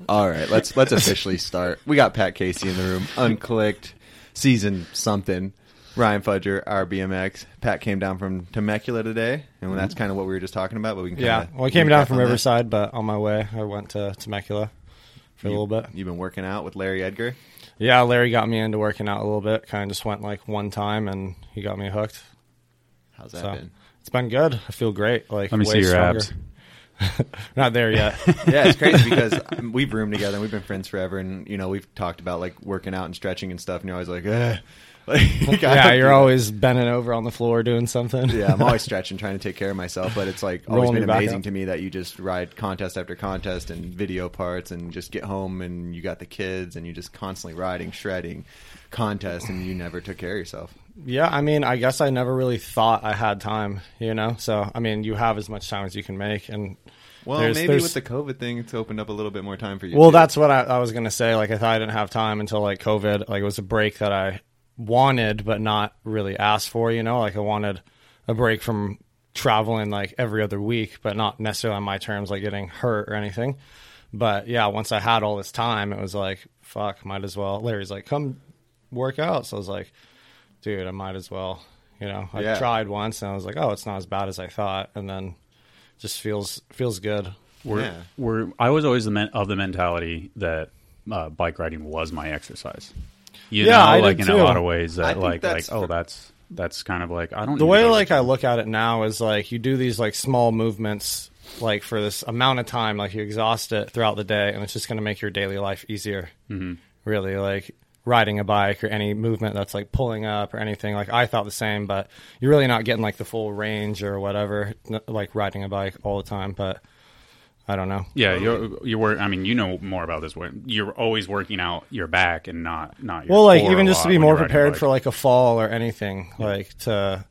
All right, let's officially start. We got Pat Casey in the room, Unclicked, season something. Ryan Fudger, our BMX. Pat came down from Temecula today, and that's kind of what we were just talking about. But we can I came down from Riverside, but on my way, I went to Temecula for a little bit. You've been working out with Larry Edgar? Yeah, Larry got me into working out a little bit. Kind of just went like one time, and he got me hooked. How's that been? It's been good. I feel great. Like, let me see your abs. Not there yet. Yeah, it's crazy because we've roomed together and we've been friends forever, and we've talked about like working out and stretching and stuff, and you're always like, yeah, you're always bending over on the floor doing something. Yeah, I'm always stretching, trying to take care of myself, but it's like always been amazing to me that you just ride contest after contest and video parts and just get home and you got the kids and you just constantly riding, shredding, contest, and you never took care of yourself. Yeah, I mean, I guess I never really thought I had time, So, I mean, you have as much time as you can make, and maybe with the COVID thing, it's opened up a little bit more time for you. Well, that's what I was going to say. Like, I thought I didn't have time until, like, COVID. Like, it was a break that I wanted but not really asked for, Like, I wanted a break from traveling, like, every other week, but not necessarily on my terms, like, getting hurt or anything. But, yeah, once I had all this time, it was like, fuck, might as well. Larry's like, come work out. So I was like, dude, I might as well. I tried once, and I was like, oh, it's not as bad as I thought. And then just feels good. I was always of the mentality that bike riding was my exercise. I like did in too. a lot of ways that that's kind of like I don't. The way like I look at it now is like you do these like small movements like for this amount of time, like you exhaust it throughout the day, and it's just going to make your daily life easier. Mm-hmm. Really, like riding a bike or any movement that's like pulling up or anything. Like I thought the same, but you're really not getting like the full range or whatever, like riding a bike all the time. But I don't know. Yeah, you work. I mean, you know more about this. You're always working out your back and not your well, like core even just to be more prepared for like a fall or anything, like to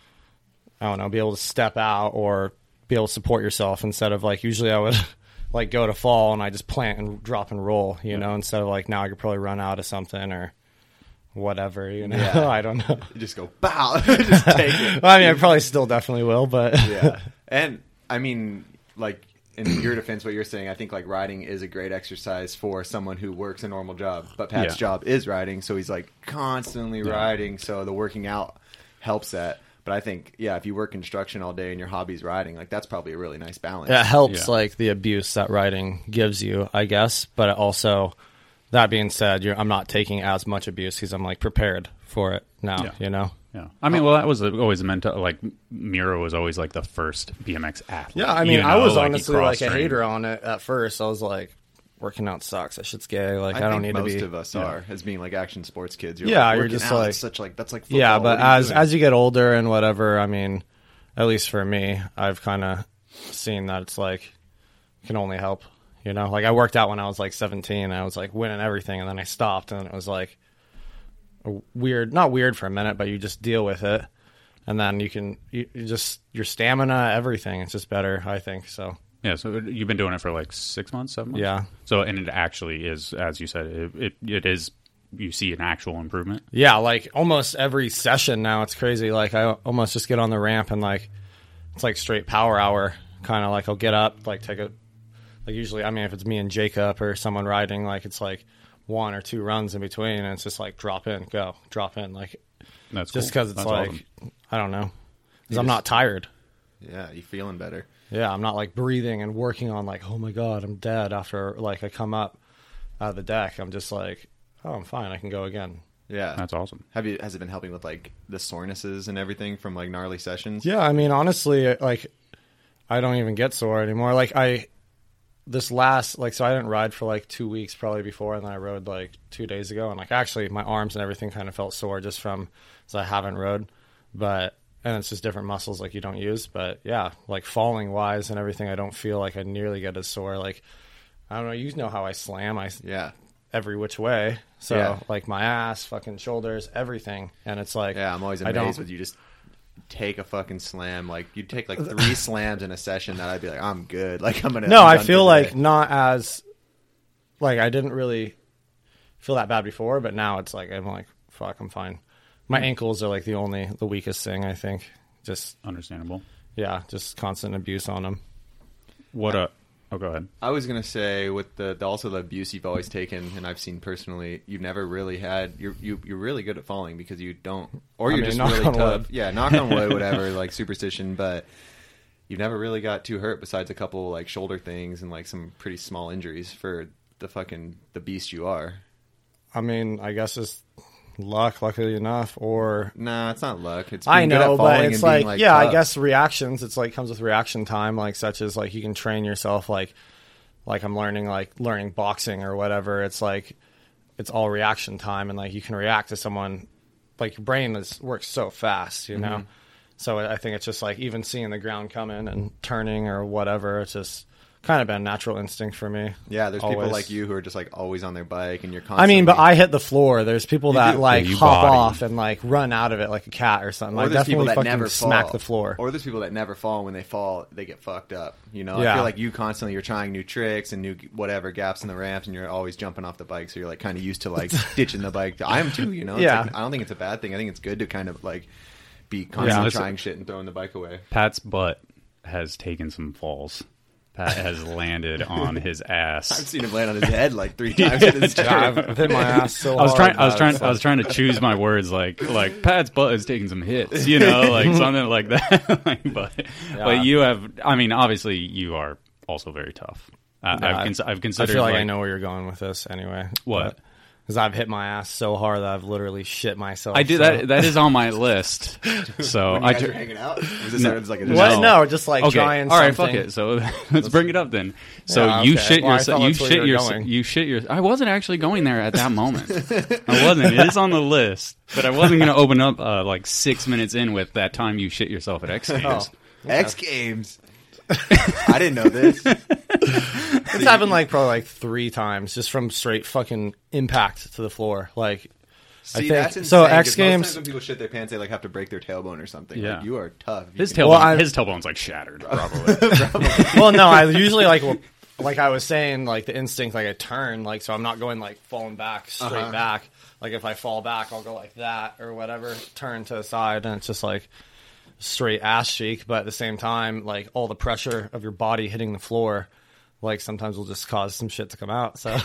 I don't know, be able to step out or be able to support yourself instead of like usually I would like go to fall and I just plant and drop and roll, instead of like now I could probably run out of something or whatever, Yeah. I don't know. You just go, bow, just take it. Well, I mean, I probably still definitely will, but yeah. And I mean, like in your defense, what you're saying, I think like riding is a great exercise for someone who works a normal job, but Pat's job is riding, so he's like constantly riding, so the working out helps that. But I think, if you work construction all day and your hobby's riding, like that's probably a really nice balance. It helps like the abuse that riding gives you, I guess. But also, that being said, I'm not taking as much abuse because I'm like prepared for it now, Yeah. I mean, well, that was always meant to, like, Miro was always like the first BMX athlete. Yeah, I mean, I was honestly like a hater on it at first. I was like, working out sucks. That shit's gay. Like, I don't need to be. Most of us are, as being like action sports kids. You're you're just out, like that's like football. Yeah, but as you get older and whatever, I mean, at least for me, I've kind of seen that it's like it can only help. Like I worked out when I was like 17. And I was like winning everything, and then I stopped, and it was like not weird for a minute, but you just deal with it, and then you just your stamina, everything. It's just better, I think. So. Yeah, so you've been doing it for like 6 months, 7 months? Yeah. So, and it actually is, as you said, it is, you see an actual improvement? Yeah, like almost every session now, it's crazy. Like I almost just get on the ramp and like, it's like straight power hour. Kind of like I'll get up, like take like usually, I mean, if it's me and Jacob or someone riding, like it's like 1 or 2 runs in between, and it's just like drop in, go, drop in. Like, that's just because it's That's like, awesome. I don't know. Because I'm not tired. Yeah, you feeling better. Yeah, I'm not like breathing and working on like, oh my God, I'm dead after like I come up out of the deck. I'm just like, oh, I'm fine. I can go again. Yeah. That's awesome. Has it been helping with like the sorenesses and everything from like gnarly sessions? Yeah, I mean, honestly, like I don't even get sore anymore. Like so I didn't ride for like 2 weeks probably before, and then I rode like 2 days ago, and like actually my arms and everything kind of felt sore just from, so I haven't rode, and it's just different muscles like you don't use. But yeah, like falling wise and everything, I don't feel like I nearly get as sore. Like, I don't know, you know how I slam. Every which way. So like my ass, fucking shoulders, everything. And it's like, I'm always amazed with you just take a fucking slam. Like you take like 3 slams in a session that I'd be like, I'm good. Like I feel like not as, like I didn't really feel that bad before, but now it's like, I'm like, fuck, I'm fine. My ankles are like the weakest thing, I think. Just understandable. Yeah, just constant abuse on them. What Oh, go ahead. I was gonna say with the also the abuse you've always taken, and I've seen personally, you've never really had. You're really good at falling because you don't, or you're just really tough. Wood. Yeah, knock on wood, whatever, like superstition, but. You've never really got too hurt besides a couple like shoulder things and like some pretty small injuries for the beast you are. I mean, I guess it's luck, luckily enough, or nah, it's not luck. It's I know, but it's like, yeah, tough. I guess reactions. It's like comes with reaction time, like such as like you can train yourself, like I'm learning boxing or whatever. It's like it's all reaction time, and like you can react to someone. Like your brain works so fast, you know. Mm-hmm. So I think it's just like even seeing the ground coming and turning or whatever. It's just kind of been a natural instinct for me. Yeah, there's always. people like you who are just like always on their bike and you're constantly... I mean, but I hit the floor. There's people that like you hop body. off and like run out of it like a cat or something. Or Like there's people definitely that fucking never smack fall. the floor. Or there's people that never fall. When they fall, they get fucked up. You know, I Yeah. feel like you constantly you're trying new tricks and new whatever gaps in the ramps, and you're always jumping off the bike. So you're like kind of used to like ditching the bike. I am too. You know, it's Yeah. like, I don't think it's a bad thing. I think it's good to kind of like be constantly Yeah. trying shit and throwing the bike away. Pat's butt has taken some falls. Pat has landed on his ass. I've seen him land on his head like 3 times in his Yeah, time. I've hit my ass so I was hard. I was trying to choose my words like Pat's butt is taking some hits, you know, like something like that. Like, but you have, I mean, obviously you are also very tough. I've considered. I feel like I know where you're going with this anyway. What? Because I've hit my ass so hard that I've literally shit myself. I do so. that. That is on my list. So When you I guys are hanging out? Was this No. like a What? No, just like okay. trying All right, something. fuck it. So let's bring it up then. So Yeah, you okay. shit Well, I yourself. thought You that's where shit you were yourself. going. You shit your. I wasn't actually going there at that moment. I wasn't. It is on the list, but I wasn't going to open up like 6 minutes in with that time you shit yourself at X Games. X Games. I didn't know this. It's happened like probably like 3 times just from straight fucking impact to the floor. Like, See, think- that's insane, so 'cause X most Games- times when people shit their pants, they like have to break their tailbone or something. Yeah. Like, you are tough. You His can- tailbone. Well, his tailbone's like shattered. Probably. well, no, I usually like I was saying, like the instinct, like I turn, like so I'm not going like falling back straight back. Like if I fall back, I'll go like that or whatever, turn to the side, and it's just like straight ass cheek. But at the same time, like all the pressure of your body hitting the floor, like sometimes will just cause some shit to come out. So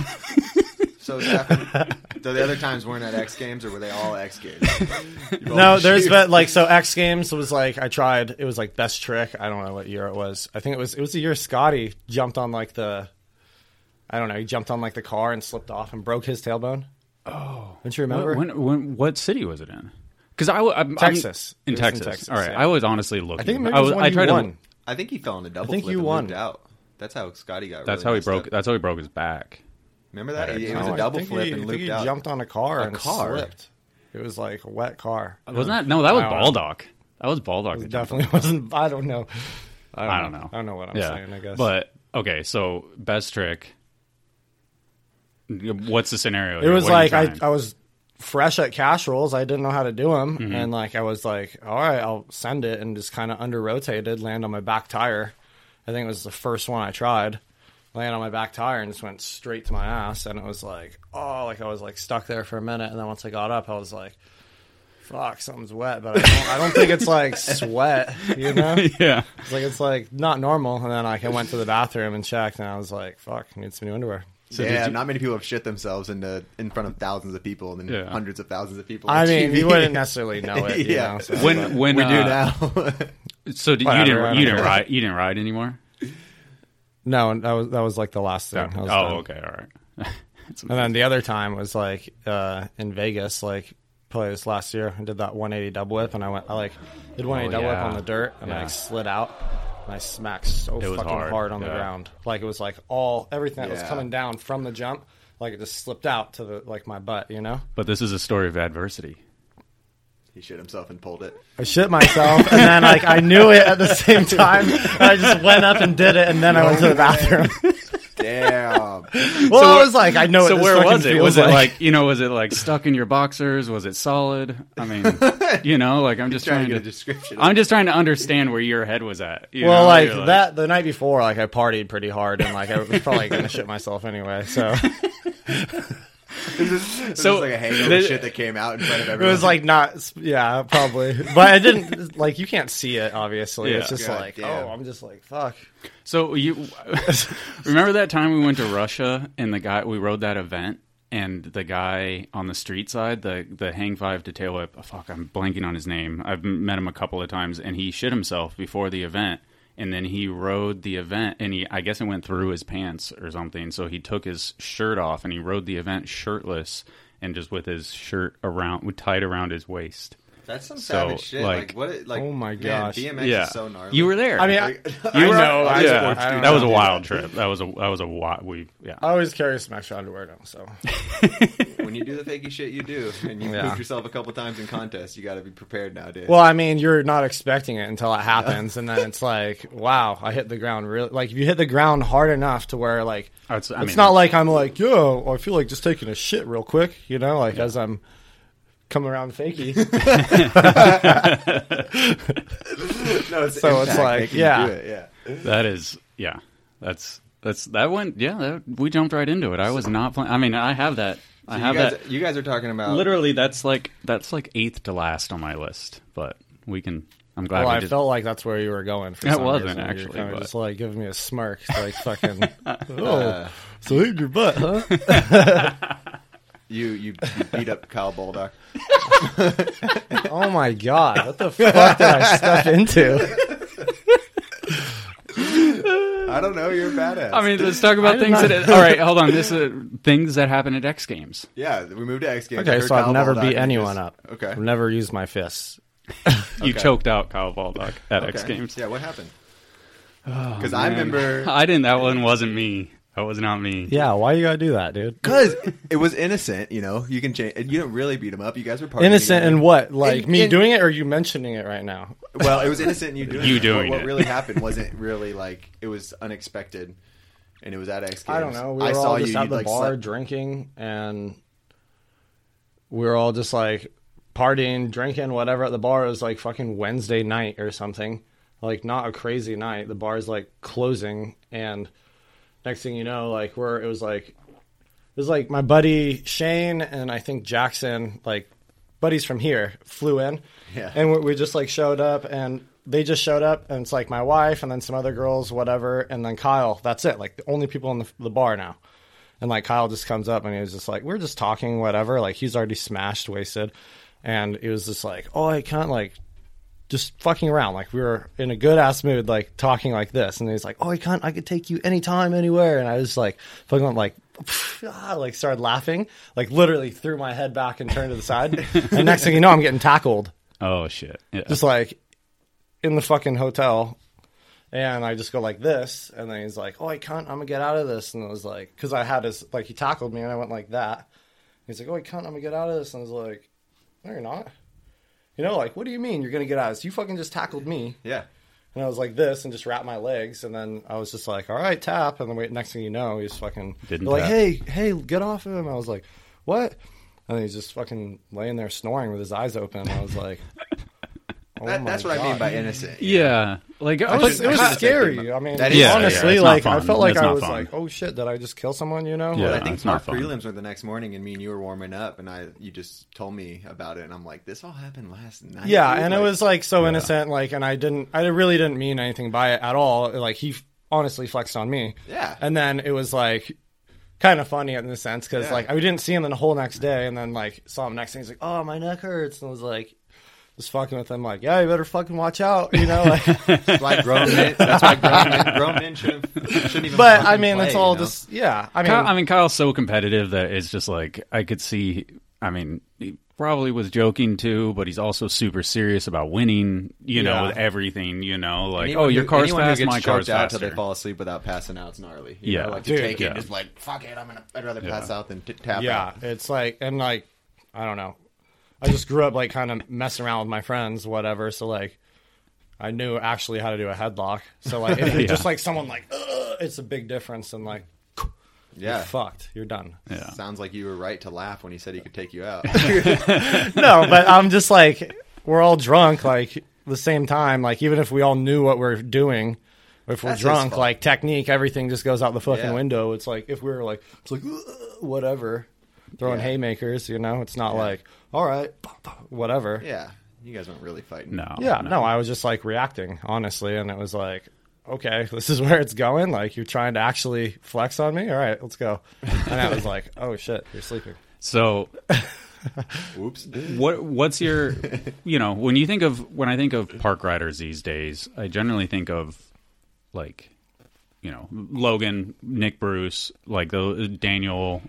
So it's happened. So the other times weren't at X Games, or were they all X Games? no, there's been like so X Games was like I tried. It was like best trick. I don't know what year it was. I think it was the year Scotty jumped on like the. I don't know. He jumped on like the car and slipped off and broke his tailbone. Oh, don't you remember? What city was it in? Because Texas. In It was Texas. All right, yeah. I was honestly looking. I think maybe it was when I you tried to. won. I think he fell in a double think flip you and won. looped out. That's how Scotty got. That's really how he messed broke. up. That's how he broke his back. Remember that? It was No, a I double think flip he- and I think looped he out. jumped on a car and car? slipped. It was like a wet car. Wasn't that? No, that was I don't know. Baldock. That was Baldock. It that jumped definitely wasn't. I don't know. I don't know. I don't know what I'm yeah, saying. I guess. But okay, so best trick. What's the scenario? it here? was What are you like trying? I was fresh at cash rolls. I didn't know how to do them, Mm-hmm. and like I was like, all right, I'll send it, and just kind of under rotated, land on my back tire. I think it was the first one I tried. Land on my back tire and just went straight to my ass, and it was like, oh, like I was like stuck there for a minute, and then once I got up, I was like, fuck, something's wet, but I don't think it's like sweat, you know? yeah. It's like not normal. And then like I went to the bathroom and checked, and I was like, fuck, I need some new underwear. So yeah, did you- not many people have shit themselves in front of thousands of people and then Yeah. hundreds of thousands of people. I on mean, TV. you wouldn't necessarily know it, you Yeah. know? So, When but- when we do uh, now. So you Whatever, I didn't don't know. ride? You didn't ride anymore? no, that was like the last thing. I was done. Oh, okay, all right. And then the other time was like in Vegas, like probably this last year. I did that 180 double whip, and I did 180 double whip yeah. on the dirt, and Yeah. I slid out, and I smacked so It was fucking hard, hard on the yeah. ground. Like it was like everything that was Yeah. coming down from the jump, like it just slipped out to the like my butt, you know. But this is a story of adversity. He shit himself and pulled it. I shit myself, and then like I knew it at the same time. And I just went up and did it, and then I went to the bathroom. Damn. Well, I was like, I know. So what this where fucking was it? feels Was it like was it like stuck in your boxers? Was it solid? I mean, like I'm just Trying trying to get a to. description. I'm just trying to understand where your head was at. You Well, know? like You're that the night before, like I partied pretty hard, and like I was probably gonna shit myself anyway. So This like a hangover shit that came out in front of everyone. It was like not, yeah, probably, but I didn't like. You can't see it, obviously. It's just God like, damn. I'm just like, fuck. So you remember that time we went to Russia and we rode that event and the guy on the street side, the hang five to tail whip. Oh, fuck, I'm blanking on his name. I've met him a couple of times and he shit himself before the event. And then he rode the event, and I guess it went through his pants or something. So he took his shirt off, and he rode the event shirtless and just with his shirt tied around his waist. That's some savage shit. Like what? Like, oh my man, gosh, BMX is so gnarly. You were there. I mean, you were. know. That was a wild trip. That was a wild. I always carry some extra underwear now. So when you do the fakey shit, you do, and you moved yourself a couple times in contests. You got to be prepared nowadays. Well, I mean, you're not expecting it until it happens, and then it's like, wow, I hit the ground really. Like if you hit the ground hard enough to where like it's not like I'm like, yo, I feel like just taking a shit real quick, you know, like as I'm coming around fakey. No, it's so it's like, yeah. That is, yeah. That's that went. Yeah, we jumped right into it. I was not playing. I mean, I have that. So you guys are talking about literally. That's like eighth to last on my list. But we can. I'm glad. Well, I felt like that's where you were going. For it wasn't reason. actually. You're just like giving me a smirk, like fucking. So hit your butt, huh? You beat up Kyle Baldock. Oh my god! What the fuck did I step into? I don't know. You're a badass. I mean, let's talk about things that. All right, hold on. This is things that happen at X Games. Yeah, we moved to X Games. Okay, so I've never beat anyone up. Okay, I've never used my fists. You choked out Kyle Baldock at X Games. Yeah, what happened? Because I remember I didn't. That one wasn't me. That was not me. Yeah, why you gotta do that, dude? Because it was innocent, you know. You can change. You didn't really beat him up. You guys were partying innocent together. in what? Like me doing it, or you mentioning it right now? Well, it was innocent in you doing it. You doing What it. really happened wasn't really like it was unexpected, and it was at X Games. I don't know. We I were saw all just you at the like bar slept. drinking, and we were all just like partying, drinking, whatever at the bar. It was like fucking Wednesday night or something. Like not a crazy night. The bar's like closing, and next thing you know, like it was like my buddy Shane and I think Jackson, like buddies from here, flew in, and we just like showed up, and they just showed up, and it's like my wife and then some other girls, whatever, and then Kyle. That's it. Like the only people in the bar now. And like Kyle just comes up and he was just like, we're just talking, whatever. Like he's already smashed, wasted, and it was just like, oh, I can't like. Just fucking around, like we were in a good ass mood, like talking like this, and he's like, "Oh, I could take you anytime, anywhere," and I was like, fucking like started laughing, like literally threw my head back and turned to the side, and next thing you know, I'm getting tackled. Oh shit! Yeah. Just like in the fucking hotel, and I just go like this, and then he's like, "Oh, I can't, I'm gonna get out of this," and I was like, because I had his like he tackled me, and I went like that. He's like, "Oh, I can't, I'm gonna get out of this," and I was like, "No, you're not." You know, like, what do you mean you're going to get out of this? You fucking just tackled me. Yeah. And I was like this and just wrapped my legs. And then I was just like, all right, tap. And then next thing you know, he's fucking like, hey, get off him. I was like, what? And then he's just fucking laying there snoring with his eyes open. I was like, oh that's what I mean by innocent. Yeah. Like, it was scary. I mean, honestly, like, I felt like I was like, oh shit, did I just kill someone, you know? Yeah, I think our prelims were the next morning, and me and you were warming up, and you just told me about it, and I'm like, this all happened last night. Yeah, and it was like so innocent, like, and I really didn't mean anything by it at all. Like, he honestly flexed on me. Yeah. And then it was like kind of funny in the sense, because like, I didn't see him the whole next day, and then like, saw him next day, he's like, oh, my neck hurts, and I was like, just fucking with him, like, yeah, you better fucking watch out, you know, like, like grown men. That's why grown men shouldn't even. But I mean, play, it's all you know? just, yeah. I mean, Kyle's so competitive that it's just like I could see. I mean, he probably was joking too, but he's also super serious about winning. You know, with everything. You know, like, your car's fast, my car's faster. Until they fall asleep without passing out, it's gnarly. You know, like dude, to take it, just like fuck it. I'd rather pass out than tap out. Yeah, it's like, and like, I don't know. I just grew up like kind of messing around with my friends, whatever. So like, I knew actually how to do a headlock. So like, if just like someone like, it's a big difference. And like, you're fucked. You're done. Yeah. Sounds like you were right to laugh when he said he could take you out. No, but I'm just like, we're all drunk. Like the same time, like even if we all knew what we're doing, if we're drunk, like technique, everything just goes out the fucking window. It's like if we were like, it's like whatever. throwing haymakers, you know? It's not like, all right, whatever. Yeah. You guys weren't really fighting. No. Yeah, no, I was just like reacting, honestly. And it was like, okay, this is where it's going. Like, you're trying to actually flex on me? All right, let's go. And I was like, oh, shit, you're sleeping. So, Whoops. What's your, when I think of park riders these days, I generally think of like, Logan, Nick Bruce, like Daniel,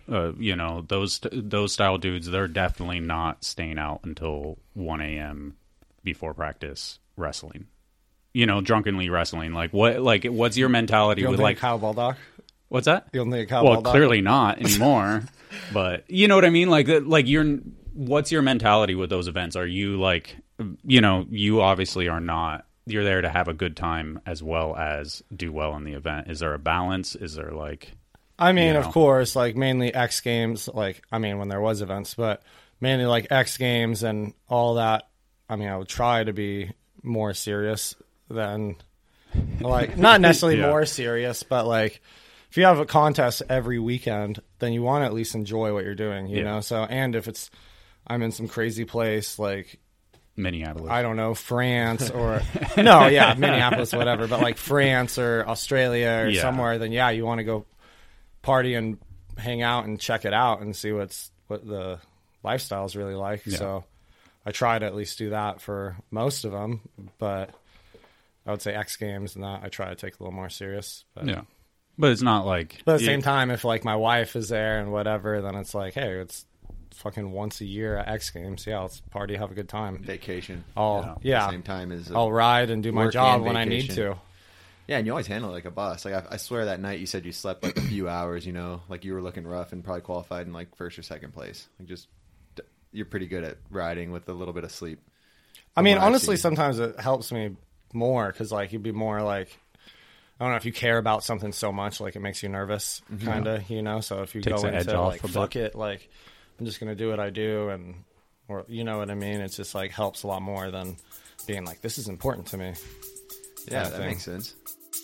those style dudes. They're definitely not staying out until 1 a.m. before practice wrestling. Drunkenly wrestling. What's your mentality with like Kyle Baldock? What's that? You don't think Kyle Baldock? Clearly not anymore. But you know what I mean? What's your mentality with those events? Are you like, you obviously are not. You're there to have a good time as well as do well in the event. Is there a balance? Is there like... I mean, of course, like mainly X Games, when there was events, but mainly like X Games and all that. I mean, I would try to be more serious than, like, not necessarily more serious, but like, if you have a contest every weekend, then you want to at least enjoy what you're doing, you know? So, and if I'm in some crazy place, like, Minneapolis. I don't know, France or Minneapolis, whatever, but like France or Australia or somewhere, then you want to go party and hang out and check it out and see what the lifestyle is really like. Yeah. So I try to at least do that for most of them, but I would say X Games and that I try to take a little more serious. But it's not like... But at the same time, if like my wife is there and whatever, then it's like, hey, it's fucking once a year at X Games. Yeah, let's party, have a good time. Vacation. At the same time as I'll ride and do my job when I need to. Yeah, and you always handle it like a boss. Like I swear that night you said you slept like a few hours. Like you were looking rough and probably qualified in like first or second place. Like you're pretty good at riding with a little bit of sleep. I mean, honestly, sometimes it helps me more because like you'd be more like, I don't know, if you care about something so much, like it makes you nervous, kind of, So if you go into like, fuck it, like I'm just going to do what I do, or you know what I mean? It's just like helps a lot more than being like, this is important to me. Yeah, that makes sense.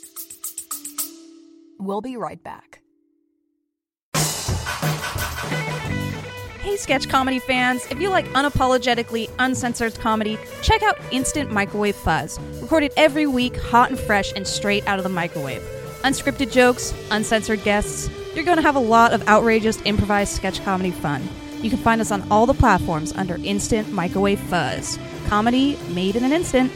We'll be right back. Hey, sketch comedy fans. If you like unapologetically uncensored comedy, check out Instant Microwave Fuzz. Recorded every week, hot and fresh and straight out of the microwave. Unscripted jokes, uncensored guests. You're going to have a lot of outrageous improvised sketch comedy fun. You can find us on all the platforms under Instant Microwave Fuzz. Comedy made in an instant.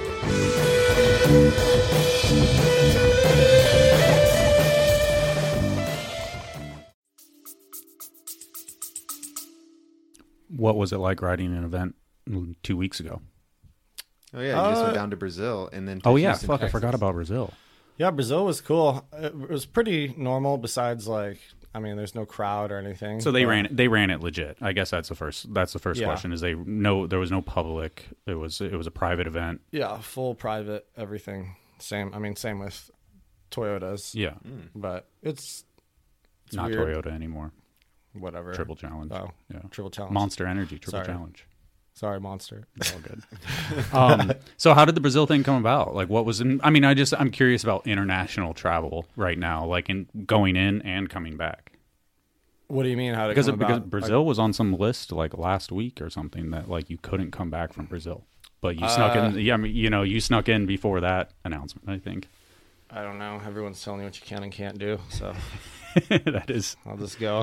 What was it like riding an event 2 weeks ago? Oh, yeah. You just went down to Brazil and then... I forgot about Brazil. Yeah, Brazil was cool. It was pretty normal besides, like, I mean, there's no crowd or anything. So they ran it legit. I guess that's the first question is there was no public. It was a private event. Yeah, full private, everything. Same with Toyotas. Yeah. But it's not weird. Toyota anymore. Whatever. Triple Challenge. Oh, yeah. Triple Challenge. Monster Energy Triple Challenge. Sorry, Monster. It's all good. So how did the Brazil thing come about? Like, what was I'm curious about international travel right now, like in going in and coming back. What do you mean? How did it come about? Because Brazil was on some list like last week or something that like you couldn't come back from Brazil, but you snuck in. Yeah, you snuck in before that announcement, I think. I don't know. Everyone's telling you what you can and can't do, so that is. I'll just go.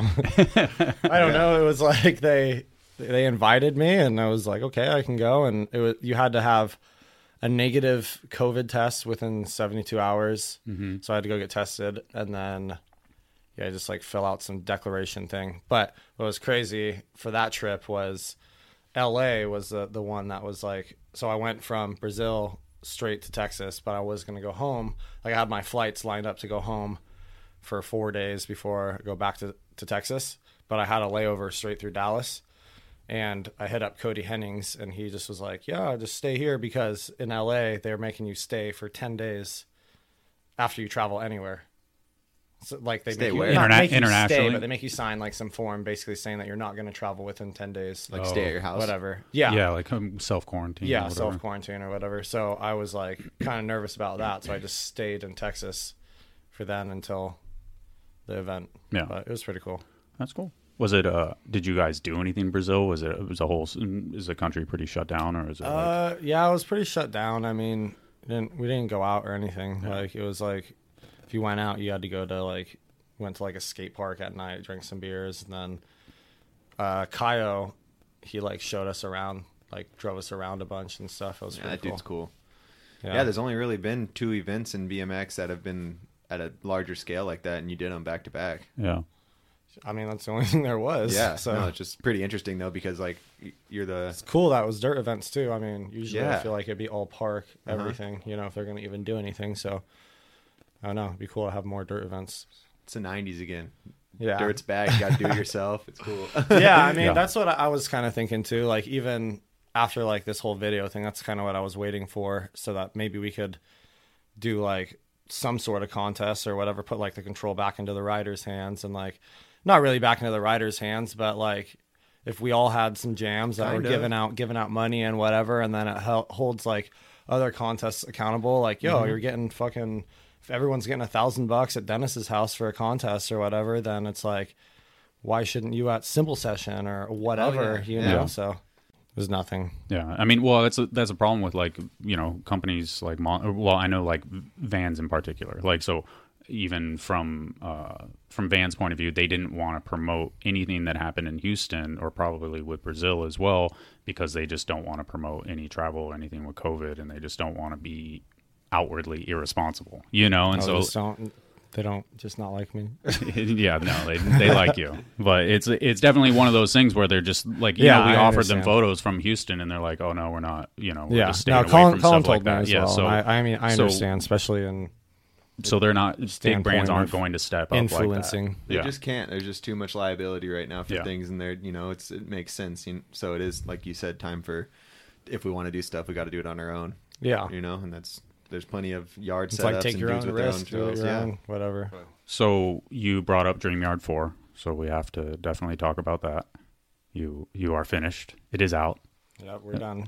I don't know. It was like they invited me, and I was like, okay, I can go. And you had to have a negative COVID test within 72 hours, so I had to go get tested, and then just like fill out some declaration thing. But what was crazy for that trip was LA was the one that was like. So I went from Brazil straight to Texas, but I was going to go home. Like I had my flights lined up to go home for 4 days before I go back to Texas, but I had a layover straight through Dallas, and I hit up Cody Hennings, and he just was like, yeah, just stay here, because in LA they're making you stay for 10 days after you travel anywhere. So like they stay make where? you, not make you internationally, stay, but they make you sign like some form basically saying that you're not going to travel within 10 days. Like stay at your house, whatever. Yeah, like self-quarantine. Yeah, self-quarantine or whatever. So I was like kind of nervous about that, so I just stayed in Texas for then until the event. Yeah, but it was pretty cool. That's cool. Was it? Did you guys do anything in Brazil? Was the country pretty shut down, or is it? Yeah, it was pretty shut down. I mean, we didn't go out or anything. Yeah. Like it was like if you went out, you had to go to went to a skate park at night, drank some beers, and then Kaio, he showed us around, drove us around a bunch and stuff. It was pretty cool. Dude's cool. Yeah, there's only really been 2 events in BMX that have been at a larger scale like that, and you did them back to back. Yeah. I mean, that's the only thing there was. Yeah, so no, it's just pretty interesting though, because you're the. It's cool that it was dirt events too. I mean, usually I feel like it'd be all park, everything. If they're gonna even do anything. So I don't know. It'd be cool to have more dirt events. It's the '90s again. Yeah, dirt's back. You got to do it yourself. It's cool. Yeah, I mean that's what I was kind of thinking too. Even after this whole video thing, that's kind of what I was waiting for, so that maybe we could do some sort of contest or whatever. Put the control back into the riders' hands and not really back into the riders' hands, but if we all had some jams that were giving out money and whatever, and then it holds other contests accountable. You're getting fucking, if everyone's getting $1,000 at Dennis's house for a contest or whatever, then it's why shouldn't you at Simple Session or whatever? You know, so there's nothing. Yeah, I mean, well, that's a problem with companies I know Vans in particular. So even from Vans' point of view, they didn't want to promote anything that happened in Houston, or probably with Brazil as well, because they just don't want to promote any travel or anything with COVID, and they just don't want to be outwardly irresponsible, and they don't just not like me. Yeah, no, they like you, but it's definitely one of those things where they're just we offered them photos from Houston, and they're like, oh no, we're not, we're just staying away from stuff like that. Yeah, so I understand, especially in. So they're not, big brands aren't going to step up influencing. Like that. They just can't. There's just too much liability right now for things, and they're it makes sense. So it is, like you said, time for, if we want to do stuff, we got to do it on our own. Yeah, and there's plenty of yard it's setups take and your dudes own with risk, their own trails. Whatever. So you brought up DreamYard 4, so we have to definitely talk about that. You are finished. It is out. Yeah, we're done.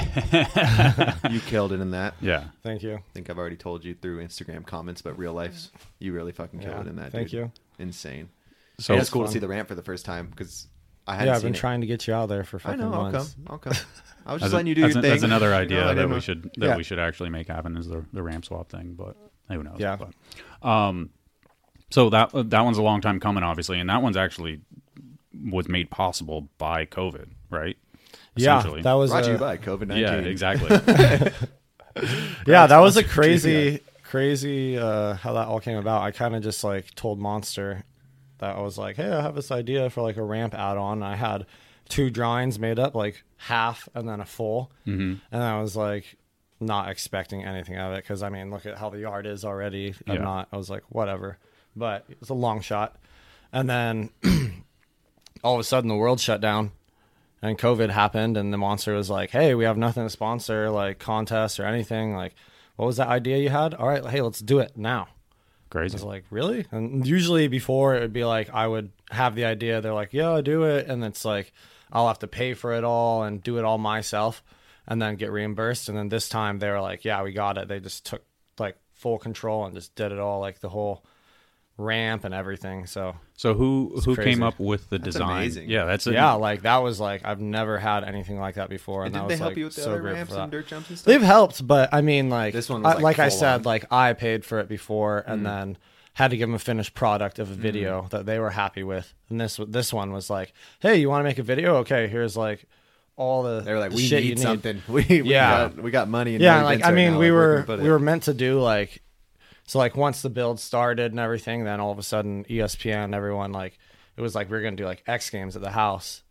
You killed it in that. Yeah. Thank you. I think I've already told you through Instagram comments, but real life, you really fucking killed it in that. Thank you. Insane. So it's cool to see the ramp for the first time, because I hadn't I've been trying to get you out there for fucking months. I'll come. I was just letting you do your thing. That's another idea that we should actually make happen, is the ramp swap thing, but who knows? Yeah. But, so that one's a long time coming, obviously, and that one's actually was made possible by COVID, right? Yeah, that was brought to you by COVID-19. Yeah, exactly. Yeah, that was a crazy how that all came about. I kind of just told Monster that I was like, hey, I have this idea for a ramp add-on. I had 2 drawings made up, half and then a full, and I was not expecting anything of it, because I mean, look at how the yard is already. I was like, whatever, but it's a long shot. And then all of a sudden the world shut down. And COVID happened, and the Monster was like, hey, we have nothing to sponsor, contests or anything. What was that idea you had? All right, hey, let's do it now. Crazy. I was like, really? And usually before, it would be I would have the idea. They're like, yeah, do it. And it's I'll have to pay for it all and do it all myself and then get reimbursed. And then this time, they were like, yeah, we got it. They just took, full control and just did it all, the whole ramp and everything. So who came up with the design? Amazing. Yeah, that was I've never had anything like that before. And did that they was help you with the so other great ramps for that. and dirt jumps and stuff? They've helped, but I mean, this one was I said, I paid for it before, and then had to give them a finished product of a video that they were happy with. And this one was hey, you want to make a video? Okay, here's all the they were we shit need something. We got money. And I mean, we were meant to do so once the build started and everything, then all of a sudden ESPN, everyone it was we were gonna do X Games at the house,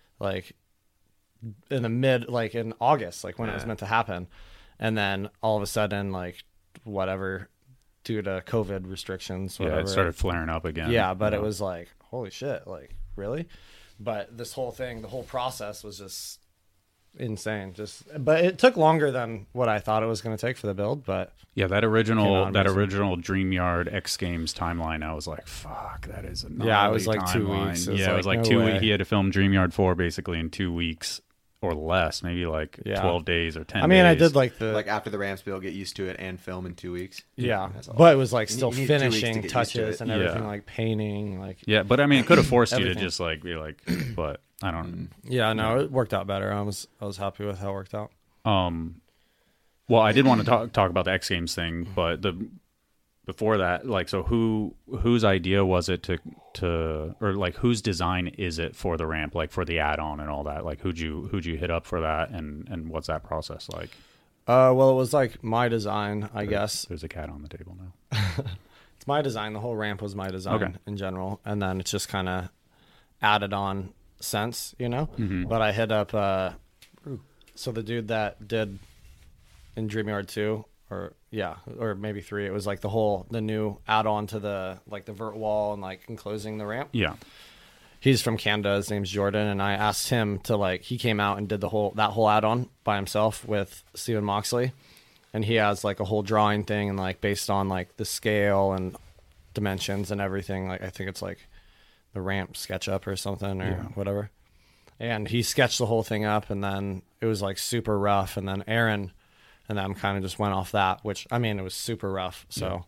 in the mid in August, when it was meant to happen, and then all of a sudden whatever, due to COVID restrictions, whatever, it started flaring up again. Yeah, but it was holy shit, really? But this whole thing, the whole process was just insane. But it took longer than what I thought it was going to take for the build. But yeah, that original DreamYard X Games timeline, I was like, fuck, that is a gnarly it was timeline. 2 weeks. It was no 2 way. weeks. He had to film DreamYard 4 basically in 2 weeks, or less, maybe like 12 days or 10 days. I mean, I did like after the ramps build, get used to it and film in 2 weeks. Yeah, but it was like still finishing touches and everything, like painting, like but I mean, it could have forced you to just like be like, but I don't. Yeah, no, it worked out better. I was happy with how it worked out. Well, I did want to talk about the X Games thing, but before that, like, so whose idea was it to or like whose design is it for the ramp, like for the add-on and all that? Like, who'd you hit up for that, and what's that process like? Well, it was like my design, I guess. There's a cat on the table now. It's my design. The whole ramp was my design in general, and then it's just kind of added on since, you know. Mm-hmm. But I hit up so the dude that did in DreamYard 2 or maybe 3, it was like the new add-on to the like the vert wall and like enclosing the ramp. Yeah, he's from Canada. His name's Jordan, and I asked him to like he came out and did that whole add-on by himself with Stephen Moxley, and he has like a whole drawing thing and like based on like the scale and dimensions and everything. Like I think it's like the ramp SketchUp or something or whatever. And he sketched the whole thing up, and then it was like super rough, and then Aaron and then kind of just went off that, which, I mean, it was super rough. So,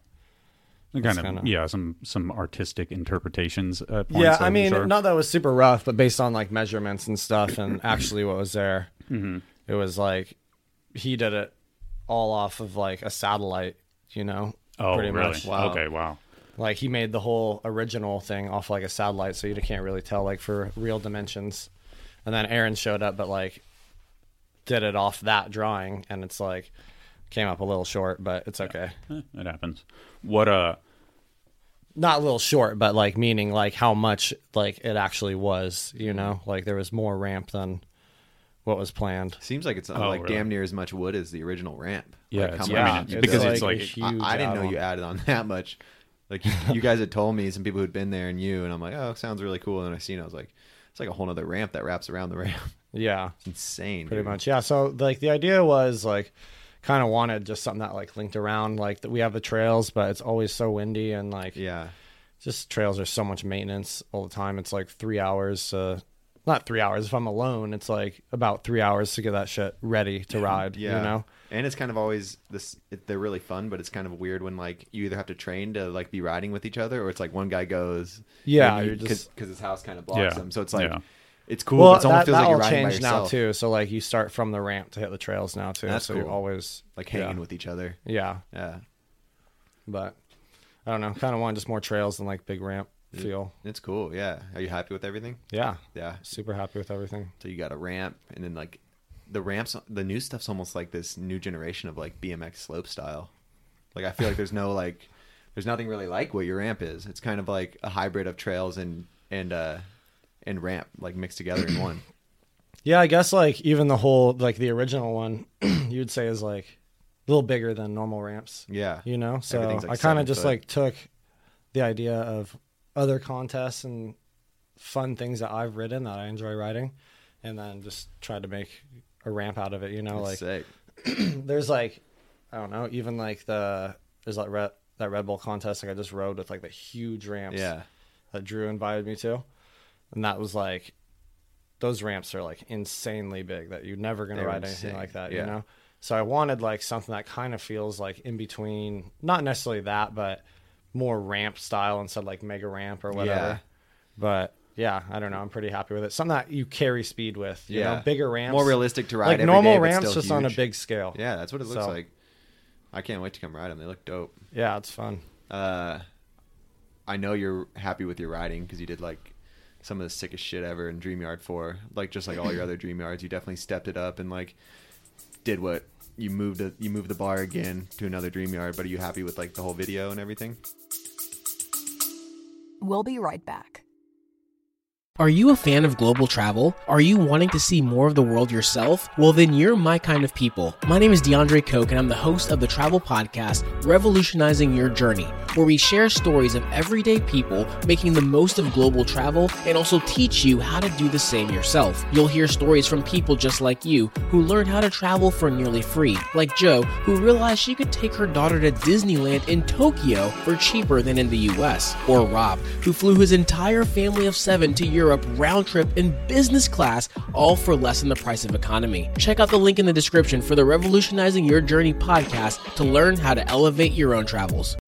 some artistic interpretations at points. Yeah, I mean, not that it was super rough, but based on like measurements and stuff and actually what was there, it was like he did it all off of like a satellite, you know? Oh, pretty really? much. Wow. Okay, wow. Like he made the whole original thing off like a satellite, so you can't really tell like for real dimensions. And then Aaron showed up, but like did it off that drawing, and it's like came up a little short, but it's okay. It happens. What not a little short, but like meaning like how much like it actually was, you know, like there was more ramp than what was planned. Seems like it's damn near as much wood as the original ramp. Yeah, like, because it's like I didn't know you added on that much. Like you guys had told me, some people who'd been there, and I'm like, oh, it sounds really cool. And I seen it, I was like, it's like a whole other ramp that wraps around the ramp. Yeah, it's insane. Pretty much, yeah. So like the idea was like kind of wanted just something that like linked around, like that we have the trails, but it's always so windy and like just trails are so much maintenance all the time. It's like 3 hours. Not 3 hours. If I'm alone, it's like about 3 hours to get that shit ready to ride. Yeah. You know. And it's kind of always they're really fun, but it's kind of weird when like you either have to train to like be riding with each other, or it's like one guy goes, because his house kind of blocks him. So it's like it's cool. Well, but it's almost feels like you're riding by yourself now too. So like you start from the ramp to hit the trails now too. That's so cool. You're always like hanging with each other. Yeah. But I don't know. Kind of want just more trails than like big ramp feel. It's cool. Yeah. Are you happy with everything? Yeah. Super happy with everything. So you got a ramp, and then like the ramps, the new stuff's almost like this new generation of like BMX slope style. Like I feel like there's nothing really like what your ramp is. It's kind of like a hybrid of trails and ramp like mixed together in one. Yeah, I guess like even the whole like the original one you'd say is like a little bigger than normal ramps. Yeah. You know? So like I kind of just like took the idea of other contests and fun things that I've ridden that I enjoy riding, and then just tried to make a ramp out of it, you know. That's like sick. There's like I don't know, even like there's like that Red Bull contest like I just rode with like the huge ramps that Drew invited me to, and that was like those ramps are like insanely big that you're never gonna ride anything like that, you know. So I wanted like something that kind of feels like in between, not necessarily that, but more ramp style instead of like mega ramp or whatever. But yeah, I don't know. I'm pretty happy with it. Something that you carry speed with. You know, bigger ramps, more realistic to ride. Like every normal day, ramps, but still just huge. on a big scale. Yeah, that's what it looks like. I can't wait to come ride them. They look dope. Yeah, it's fun. I know you're happy with your riding because you did like some of the sickest shit ever in DreamYard 4. Like just like all your other DreamYards, you definitely stepped it up and like did what you moved the bar again to another DreamYard. But are you happy with like the whole video and everything? We'll be right back. Are you a fan of global travel? Are you wanting to see more of the world yourself? Well, then you're my kind of people. My name is DeAndre Koch, and I'm the host of the travel podcast, Revolutionizing Your Journey, where we share stories of everyday people making the most of global travel and also teach you how to do the same yourself. You'll hear stories from people just like you who learned how to travel for nearly free, like Jo, who realized she could take her daughter to Disneyland in Tokyo for cheaper than in the US, or Rob, who flew his entire family of 7 to Europe Europe round trip in business class, all for less than the price of economy. Check out the link in the description for the Revolutionizing Your Journey podcast to learn how to elevate your own travels.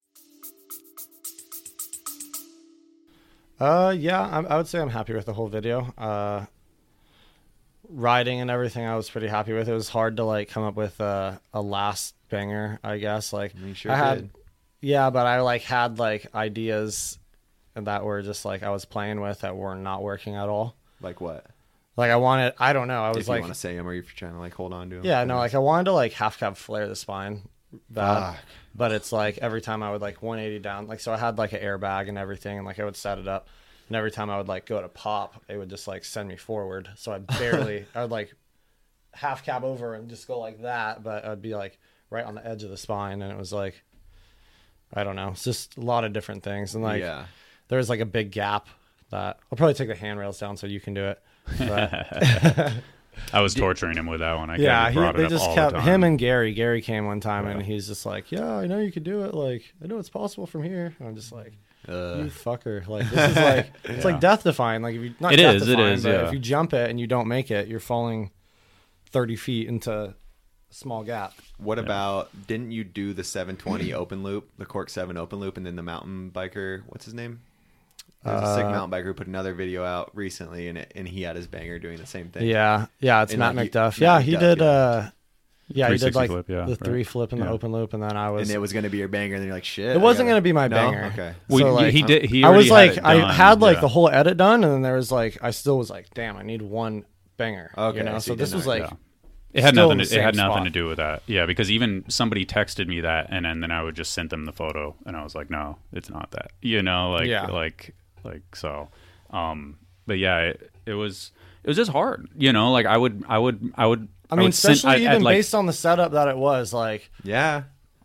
Yeah, I would say I'm happy with the whole video. Riding and everything, I was pretty happy with. It was hard to like come up with a last banger, I guess. Like You sure I had, did. yeah, but I like had like ideas that were just like I was playing with that were not working at all. Like what? Like I don't know. I was If you like, want to say them, or if you're trying to like hold on to them. yeah, no, like I wanted to like half cab flare the spine bad, Fuck. but it's like every time I would like 180 down, like so I had like an airbag and everything, and like I would set it up. And every time I would like go to pop, it would just like send me forward. So I would like half cab over and just go like that, but I'd be like right on the edge of the spine. And it was like, I don't know. It's just a lot of different things. And like, Yeah. there was like a big gap that I'll probably take the handrails down so you can do it. But I was torturing him with that one. yeah, brought they it up just all kept the time. him and Gary came one time Yeah. and he's just like, yeah, I know you could do it. Like, I know it's possible from here. And I'm just like, you fucker. Like, this is like, it's like death defying. Like, if you, not It death is, defying, but yeah. if you jump it and you don't make it, you're falling 30 feet into a small gap. What about, didn't you do the 720 open loop, the Cork 7 open loop, and then the mountain biker, what's his name? There's a sick mountain biker who put another video out recently, and he had his banger doing the same thing. Yeah. Yeah. It's And, Matt like, McDuff. Matt Yeah. He McDuff, did, yeah. he did 360 like flip, yeah, the right. 3 flip and the Yeah. open loop. And then I was, And it was going to be your banger, and then you're like, shit. it wasn't I going to be my No? banger. Okay. We, So, like, he did. He I was already like, had it I done, had like yeah. the whole edit done, and then there was like, I still was like, damn, I need one banger. Okay, You know, so so you this did was not- like, Yeah. It had still nothing. in the It had same nothing spot. to do with that. Yeah, because even somebody texted me that, and then I would just send them the photo, and I was like, no, it's not that. You know, like, Yeah. like so. But yeah, it was just hard. You know, like I would. I mean, would send- especially I'd even like, based on the setup that it was, like, Yeah.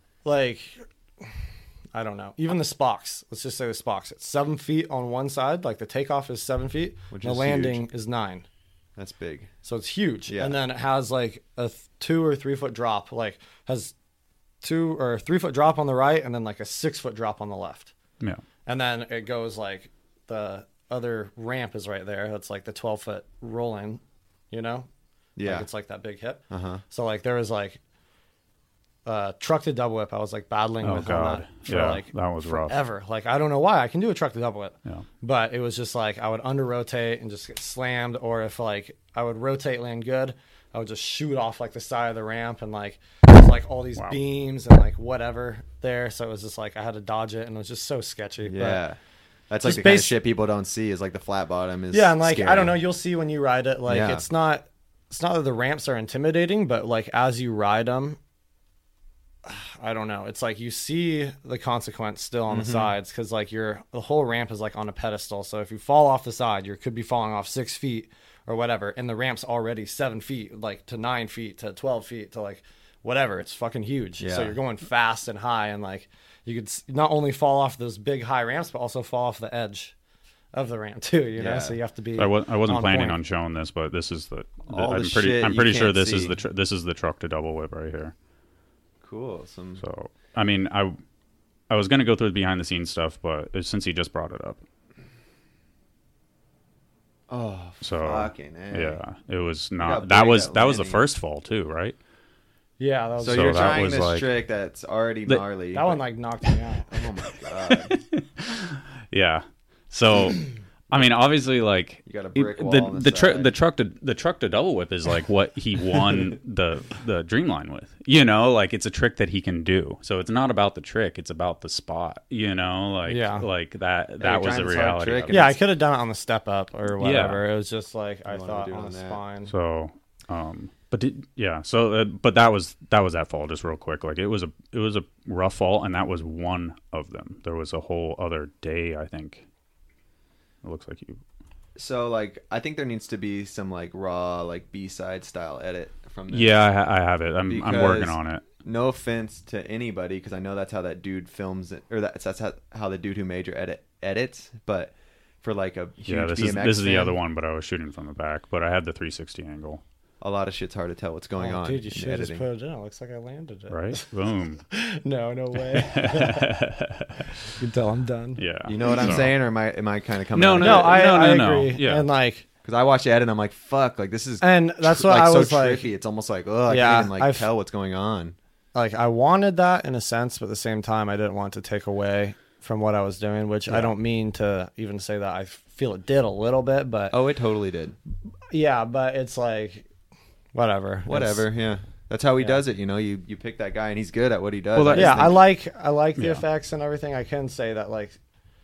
I don't know. Even the Spox, let's just say the Spox, it's 7 feet on one side. Like the takeoff is 7 feet, Which the is landing is 9. That's big. So it's huge. Yeah. And then it has like a 2 or 3 foot drop, like has 2 or 3 foot drop on the right, and then like a 6 foot drop on the left. yeah. And then it goes like the other ramp is right there. It's like the 12 foot rolling, you know? Yeah. Like it's like that big hip. Uh-huh. So like there was like truck to double whip. I was like battling Oh with on god. that for Yeah, like that was rough. forever. Like I don't know why I can do a truck to double whip. Yeah. But it was just like I would under rotate and just get slammed, or if like I would rotate land good, I would just shoot off like the side of the ramp, and like there's like all these Wow. beams and like whatever there. So it was just like I had to dodge it, and it was just so sketchy. But Yeah. That's like just the kind of base- shit people don't see is like the flat bottom is yeah, and like scary. I don't know, you'll see when you ride it. Like Yeah. it's not that the ramps are intimidating, but like as you ride them, I don't know. It's like you see the consequence still on the sides, because like the whole ramp is like on a pedestal. So if you fall off the side, you could be falling off 6 feet or whatever, and the ramp's already 7 feet, like to 9 feet to 12 feet to like whatever. It's fucking huge. Yeah. So you're going fast and high, and like you could not only fall off those big high ramps, but also fall off the edge of the ramp too. You know, Yeah. so you have to be. I wasn't on planning point. on showing this, but this is All the I'm shit you pretty sure can't this is see. this is the truck to double whip right here. Cool. Some So I mean, I was gonna go through the behind the scenes stuff, but since he just brought it up, so fucking A. yeah, it was got not. big That was at the landing. first fall too, right? Yeah, that was So, So you're that trying was this like- trick that's already The- gnarly. that one but- like knocked me out. oh my god. Yeah. So I mean, obviously, like You got a brick wall the on the the, side. the truck to double whip is like what he won the Dreamline with. You know, like it's a trick that he can do. So it's not about the trick; it's about the spot. You know, like Yeah. like that you're was trying the this hard reality. trick of and it. Yeah, I could have done it on the step up or whatever. Yeah. It was just like I wanted to thought do it on the on that. spine. So, but that was that fall. Just real quick, like it was a rough fall, and that was one of them. There was a whole other day, I think. It looks like you. So like I think there needs to be some like raw like B-side style edit from this. Yeah, I have it. I'm working Because- on it. No offense to anybody, because I know that's how that dude films it, or that's how the dude who made your edit edits. But for like a huge Yeah, this BMX is the fan- other one, but I was shooting from the back. But I had the 360 angle. a lot of shit's hard to tell what's going on. Dude, you in should just editing. put it in. It looks like I landed it. Right? Boom. No way. You can tell I'm done. Yeah. You know what I'm saying, or am I kind of coming? No, out of No, it? I no. agree. Yeah. And like, Because I watch the edit and I'm like, fuck, like this is and that's what like I so was like. trippy. It's almost like, oh, I Yeah, can't even tell what's going on. Like I wanted that in a sense, but at the same time, I didn't want to take away from what I was doing, which I don't mean to even say that. I feel it did a little bit, but Oh, it totally did. yeah, but it's like whatever. Whatever, yeah. That's how he does it, you know. You pick that guy and he's good at what he does. Well, I just Yeah, think- I like the Yeah. effects and everything. I can say that like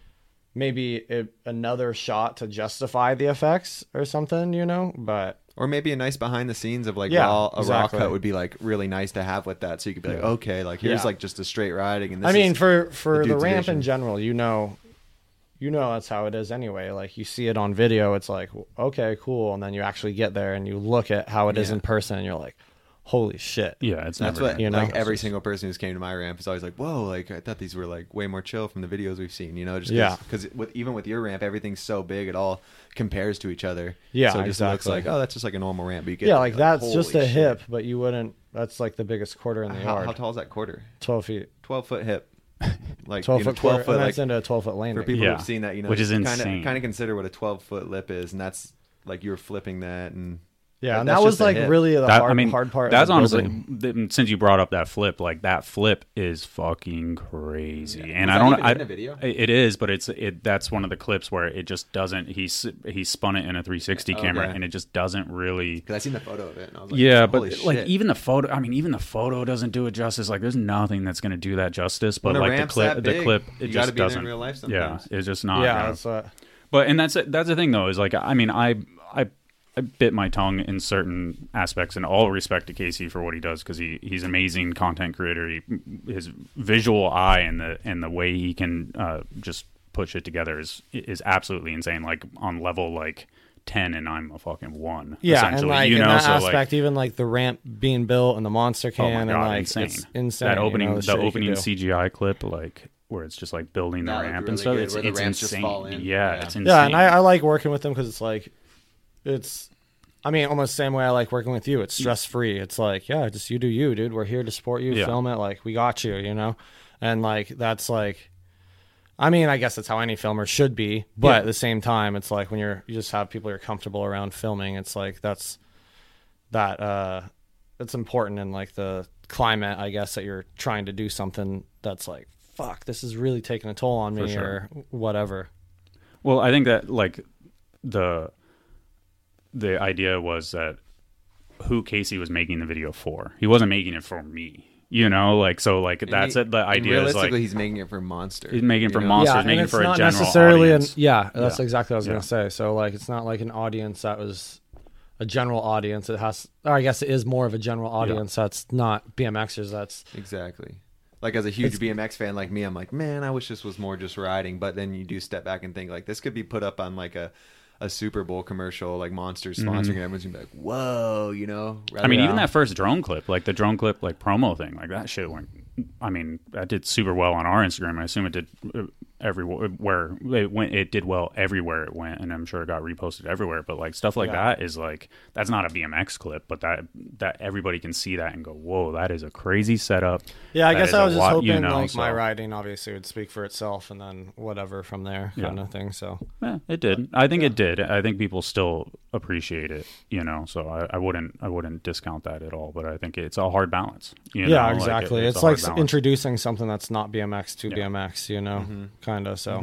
maybe another shot to justify the effects or something, you know, but or maybe a nice behind the scenes of like Yeah, raw exactly. cut would be like really nice to have with that. So you could be like, okay, like here's Yeah. like just a straight riding. And this I mean, is for the dude's ramp edition. in general, you know that's how it is anyway. Like you see it on video, it's like okay, cool, and then you actually get there and you look at how it is Yeah. in person, and you're like, holy shit. Yeah, it's That's never what gonna- you know? like every single person who's came to my ramp is always like, whoa, like I thought these were like way more chill from the videos we've seen, you know, just Yeah. because even with your ramp, everything's so big, it all compares to each other. Yeah, so it just looks exactly. like, oh, that's just like a normal ramp. But you get Yeah, like that's just a holy shit. hip, but you wouldn't. That's like the biggest quarter in the How, yard. how tall is that quarter? 12 feet. 12-foot hip. Like 12 you know, foot quarter, 12 foot and like that's into a 12-foot landing. for people Yeah. who've seen that, you know, Which is kind insane. of consider what a 12-foot lip is, and that's like you're flipping that, and Yeah, and that's that was just a like hip. really the That- hard part. That's of honestly, building. since you brought up that flip, like that flip is fucking crazy. And Was I that don't. even in a video? It is, but that's one of the clips where it just doesn't. He spun it in a 360 camera, Okay. and it just doesn't really. because I seen the photo of it, and I was like, Yeah, holy but like shit. even the photo. I mean, even the photo doesn't do it justice. Like, there's nothing that's going to do that justice. But When a like the ramp's clip, that the big, clip, you it gotta just be there in doesn't. real life Yeah, sometimes. it's just not. Yeah, gonna- that's what. But and that's the thing though, is like I mean I bit my tongue in certain aspects, in all respect to Casey for what he does, because he's an amazing content creator. His visual eye and the way he can just put shit together is absolutely insane. Like on level like 10, and I'm a fucking 1. Yeah, and essentially, like you in know, that so aspect, even like the ramp being built and the monster oh can, my god, and like insane! it's insane. That opening, you know, the shit you opening could do. CGI clip, like where it's just like building the That looked ramp really and stuff. good, It's where the it's ramps just insane. fall in. Yeah, Yeah. it's insane. Yeah, and I like working with them because it's like, I mean, almost the same way I like working with you. It's stress free. It's like, yeah, just you do you, dude. We're here to support you. Yeah. Film it. Like, we got you, you know? And like, that's like, I mean, I guess that's how any filmer should be. But at the same time, it's like when you just have people you're comfortable around filming, it's like it's important in like the climate, I guess, that you're trying to do something that's like, fuck, this is really taking a toll on me, sure. or whatever. Well, I think that like the idea was that who Casey was making the video for. He wasn't making it for me, you know, like so like that's it. The idea is realistically, like he's making it for Monster. he's making it for you know? Monsters, and making it it's for a not general necessarily audience. that's Yeah. exactly what I was Yeah. gonna say. So like, it's not like an audience that was a general audience. It has, or I guess it is more of a general audience that's not BMXers. That's Exactly. Like as a huge BMX fan like me, I'm like, man, I wish this was more just riding. But then you do step back and think like this could be put up on like a Super Bowl commercial, like Monster sponsoring, and everyone's gonna be like, whoa, you know. I mean, Yeah. even that first drone clip, like the drone clip, like promo thing, like that shit went. I mean, that did super well on our Instagram. I assume it did everywhere. It did well everywhere it went, and I'm sure it got reposted everywhere. But like stuff like that is like that's not a BMX clip, but that everybody can see that and go, whoa, that is a crazy setup. yeah. I That guess is I a was just lot, hoping you know, like my so- riding obviously would speak for itself, and then whatever from there kind of thing. So Yeah, it did. I think it did. I think people still appreciate it, you know. So I wouldn't discount that at all. But I think it's a hard balance. You know? yeah, Like, exactly. it's It's a like hard balance. introducing something that's not BMX to BMX, you know, kind of. So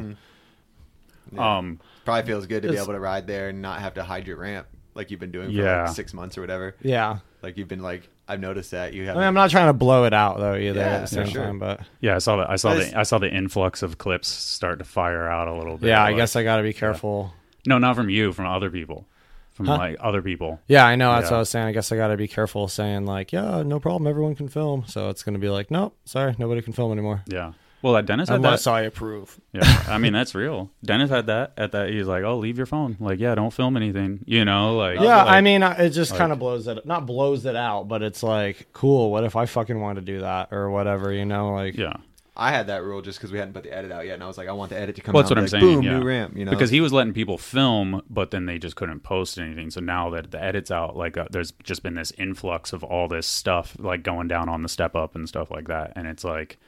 Probably feels good to be It's- able to ride there and not have to hide your ramp like you've been doing for Yeah. like 6 months or whatever. yeah. Like you've been like, I've noticed that you have. I mean, I'm not trying to blow it out though either Yeah, at the same for sure. time, but Yeah, I saw that. But I saw the influx of clips start to fire out a little bit. yeah, I like- guess I got to be careful. No, not from you, from other people, from like other people. Yeah, I know. That's Yeah. what I was saying. I guess I got to be careful saying like, yeah, no problem, everyone can film. So it's going to be like, nope, sorry, nobody can film anymore. Yeah. Well, Dennis had Unless that. I approve. Yeah, I mean that's real. Dennis had that at that. He's like, "Oh, leave your phone. Like, yeah, don't film anything. You know, like Yeah, like- I mean, it just kind of blows it, not blows it out, but it's like, cool, what if I fucking want to do that or whatever, you know? Like, yeah, I had that rule just because we hadn't put the edit out yet, and I was like, I want the edit to come Well, out. that's what I'm like, saying. Boom, yeah. new ramp. You know, because he was letting people film, but then they just couldn't post anything. So now that the edit's out, like there's just been this influx of all this stuff, like going down on the step up and stuff like that. And it's like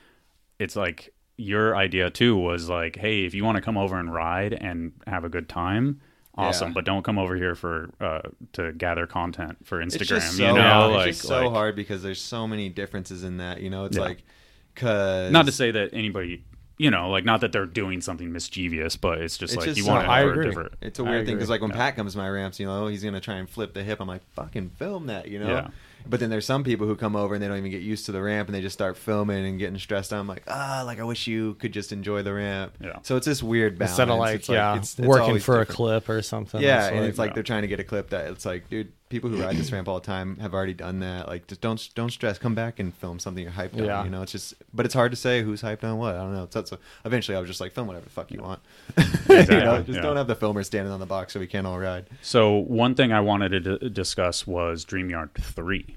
your idea too was like, hey, if you want to come over and ride and have a good time, awesome, but don't come over here for to gather content for Instagram. It's just so, you know, it's just so hard because there's so many differences in that. You know, it's like. Cause not to say that anybody, you know, like not that they're doing something mischievous, but it's just like you want to I have agree. a different. It's a weird thing because like when Pat comes to my ramps, you know, he's gonna try and flip the hip. I'm like, fucking film that, you know. Yeah. But then there's some people who come over and they don't even get used to the ramp and they just start filming and getting stressed out. I'm like, like I wish you could just enjoy the ramp. Yeah. So it's this weird balance. Instead of like, it's working always for different. a clip or something. Yeah, That's and like- it's like they're trying to get a clip that it's like, dude, people who ride this ramp all the time have already done that. Like, just don't stress. Come back and film something you're hyped Yeah. on. You know, it's just, but it's hard to say who's hyped on what. I don't know. So eventually, I was just like, film whatever the fuck you want. Exactly, You know, just yeah. don't have the filmer standing on the box so we can't all ride. So one thing I wanted to discuss was DreamYard 3.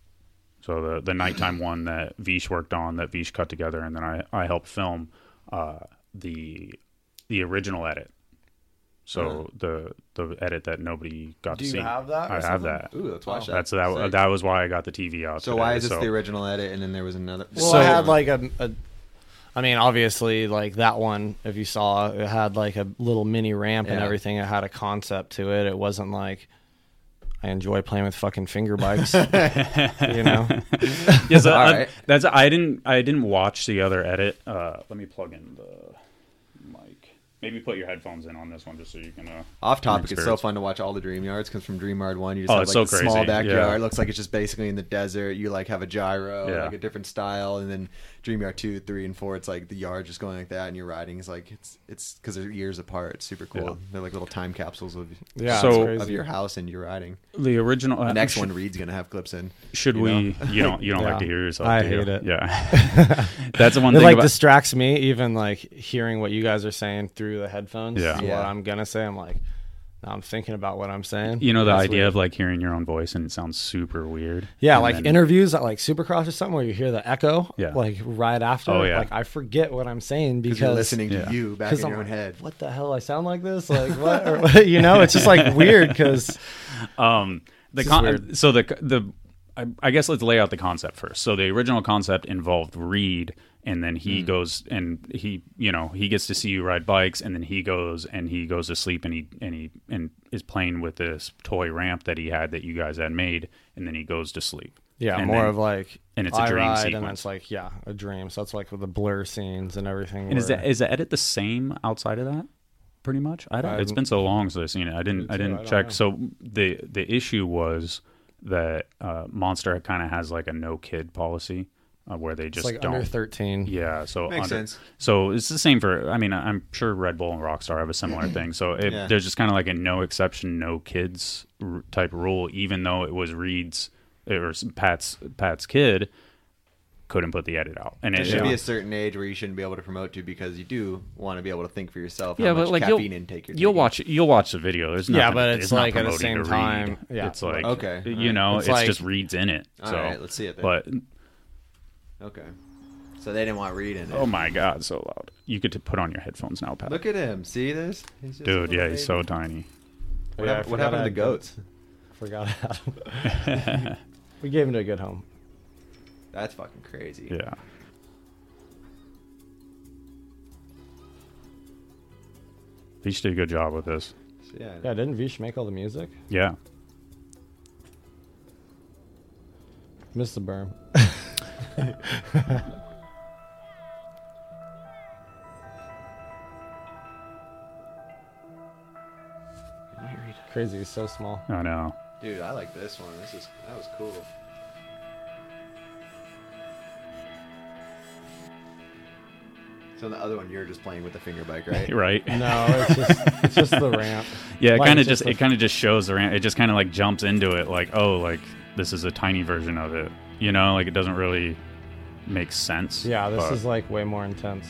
So the nighttime one that Vish worked on, that Vish cut together, and then I helped film the original edit. So the edit that nobody got Do to you see. have that or I have something? that. Ooh, let's watch that. That's Sick. that was why I got the TV out. So today. why is this the original edit and then there was another? Well, So- I had like I mean, obviously, like that one, if you saw, it had like a little mini ramp and Yeah. everything. It had a concept to it. It wasn't like I enjoy playing with fucking finger bikes, you know. Yeah, so All right. I didn't watch the other edit. Let me plug in the mic. Maybe put your headphones in on this one just so you can. Off topic, it's so experience. fun to watch all the Dream Yards because from Dream Yard 1, you just Oh, have it's like so a small crazy. backyard. Yeah. It looks like it's just basically in the desert. You like have a gyro, Yeah. like a different style. And then Dream Yard 2, 3, and 4, it's like the yard just going like that. And your riding is like, it's because they're years apart. It's super cool. Yeah. They're like little time capsules of, Yeah, So- it's of crazy. your house and your riding. The original. The next one, Reed's going to have clips in. Should you we? know? You don't Yeah. like to hear yourself. I do you? hate it. Yeah, that's the one It thing like about. distracts me, even like hearing what you guys are saying through the headphones. Yeah. Yeah. What I'm gonna say, I'm like, now I'm thinking about what I'm saying. You know, the That's idea weird. of like hearing your own voice and it sounds super weird. Yeah, And like then- interviews at like Supercross or something where you hear the echo, Yeah. like right after. Oh, yeah. Like I forget what I'm saying Because because you're listening to yeah. you back 'cause in I'm your own like, head. what the hell? I sound like this? Like what? Or, you know, it's just like weird because The This is con- weird. so the I guess let's lay out the concept first. So the original concept involved Reed, and then he goes and he gets to see you ride bikes, and then he goes to sleep, and he is playing with this toy ramp that he had that you guys had made, and then he goes to sleep. yeah, And more then- of like and it's a I dream ride, and sequence. it's like a dream. So it's like with the blur scenes and everything. And is where- the edit the same outside of that? Pretty much. It's been so long since I've seen it. I didn't don't check. know. So the issue was that Monster kind of has like a no kid policy where they it's just like don't. under 13? Yeah, so Makes sense. So it's the same for. I mean, I'm sure Red Bull and Rockstar have a similar thing. So Yeah. there's just kind of like a no exception, no kids type rule, even though it was Reed's or Pat's kid. Couldn't put the edit out, and There it should be a certain age where you shouldn't be able to promote to because you do want to be able to think for yourself how yeah, much but like caffeine intake you're you'll taking. watch the video. There's Yeah, nothing, but it's not like at the promoting same to time, Reed. yeah. It's like Okay, you know, It's it's like- just Reed's in it. All So right, let's see it then. But Okay. So they didn't want Reed in it. oh my god, so loud! You get to put on your headphones now, Pat. Look at him. See this? He's just a Dude, little yeah, baby. he's so tiny. What, Yeah, I happened, what forgot happened I to the had goats? Forgot Adam. We gave him to a good home. That's fucking crazy. Yeah. Vish did a good job with this. Yeah. Yeah, didn't Vish make all the music? Yeah. Missed the berm. Crazy, he's so small. I know. Dude, I like this one. That was cool. So the other one, you're just playing with the finger bike, right? Right. No, it's just the ramp. Yeah, it Like, kind of just just a- it kind of just shows the ramp. It just kind of like jumps into it, like oh, like this is a tiny version of it. You know, like it doesn't really make sense. Yeah, this but- is like way more intense.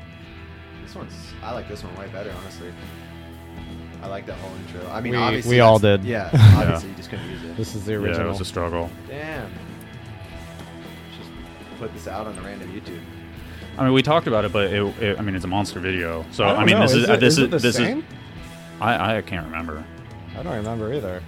I like this one way better, honestly. I like that whole intro. I mean, We- obviously we all that's- did. Yeah, obviously you just couldn't use it. This is the yeah, it original. was a struggle. Damn. Just put this out on a random YouTube. I mean, we talked about it, but I mean, it's a monster video. So I I mean, know. this is it the this same? is. I can't remember. I don't remember either.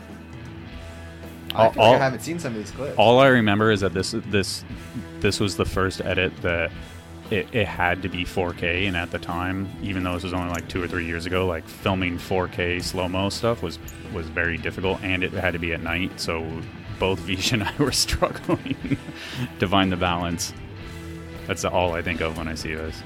I feel like I haven't seen some of these clips. All I remember is that this was the first edit that it had to be 4K, and at the time, even though this was only like 2 or 3 years ago, like filming 4K slow-mo stuff was very difficult, and it had to be at night. So both Vish and I were struggling to find the balance. That's all I think of when I see this.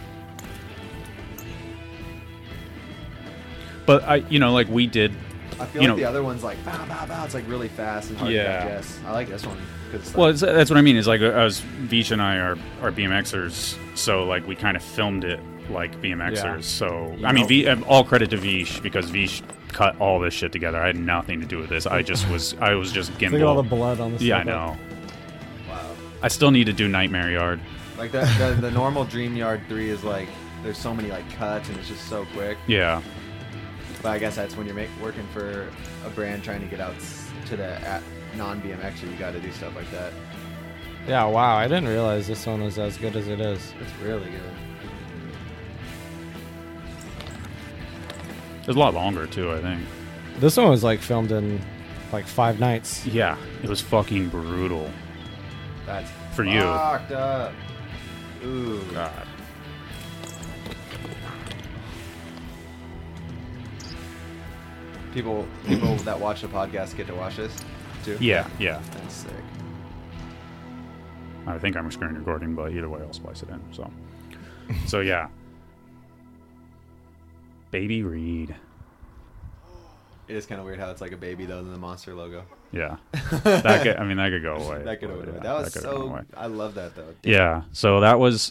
But like we did. I feel like the other one's like bow bow bow. It's like really fast and hard to digest. I like this one because. Well, that's what I mean. Is like Vish and I are BMXers, so like we kind of filmed it like BMXers. Yeah. So I mean, all credit to Vish because Vish cut all this shit together. I had nothing to do with this. I was just gimbal. Look at all the blood on the. Yeah, I know. Wow. I still need to do Nightmare Yard. Like the normal Dream Yard 3 is like there's so many like cuts and it's just so quick. Yeah. But I guess that's when you're working for a brand trying to get out to the non-BMXer. You got to do stuff like that. Yeah, wow. I didn't realize this one was as good as it is. It's really good. It's a lot longer too, I think. This one was like filmed in like 5 nights. Yeah, it was fucking brutal. That's for you. Fucked up. Ooh. God. People that watch the podcast get to watch this too. Yeah. That's sick. I think I'm screen recording, but either way, I'll splice it in. So yeah. Baby Reed. It is kind of weird how it's like a baby though than the Monster logo. Yeah, that could go away. That could go away. That was so. I love that though. Damn. Yeah, so that was.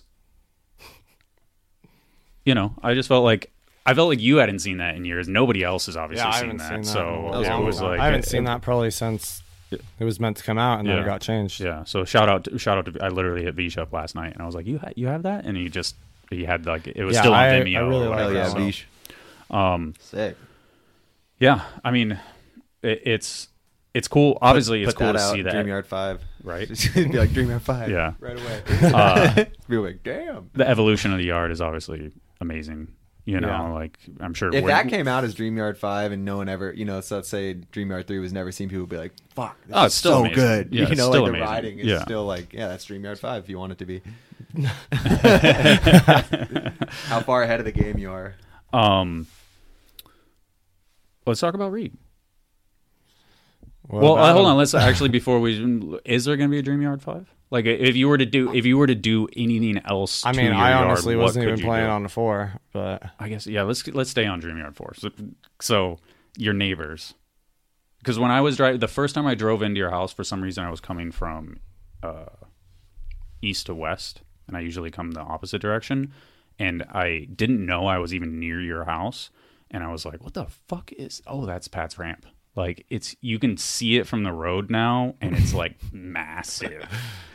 I just felt like you hadn't seen that in years. Nobody else has obviously seen that. So it was like I haven't seen that probably since it was meant to come out, and then it got changed. Yeah. So shout out to I literally hit Vish up last night, and I was like, you have that, and he had like it was still on Vimeo. I really like that. Vish. Sick. Yeah, I mean, it's cool. Obviously, it's cool to see that. DreamYard 5, right? It'd be like DreamYard 5. Yeah, right away. Be like, damn. The evolution of the yard is obviously amazing. Like I'm sure if that came out as DreamYard 5 and no one ever, so let's say DreamYard 3 was never seen, people would be like, "Fuck, this is still so amazing. good." Yeah, it's still like amazing. The riding is Yeah. still like, that's DreamYard 5 if you want it to be. How far ahead of the game you are. Let's talk about Reed. Well, hold on. Let's actually is there going to be a DreamYard 5? Like if you were to do anything else? I mean, I honestly yard, wasn't even playing on the 4, but I guess let's stay on DreamYard 4. So your neighbors, because when I was driving the first time I drove into your house, for some reason I was coming from east to west, and I usually come the opposite direction, and I didn't know I was even near your house, and I was like, "What the fuck is? Oh, that's Pat's ramp." Like you can see it from the road now, and it's like massive.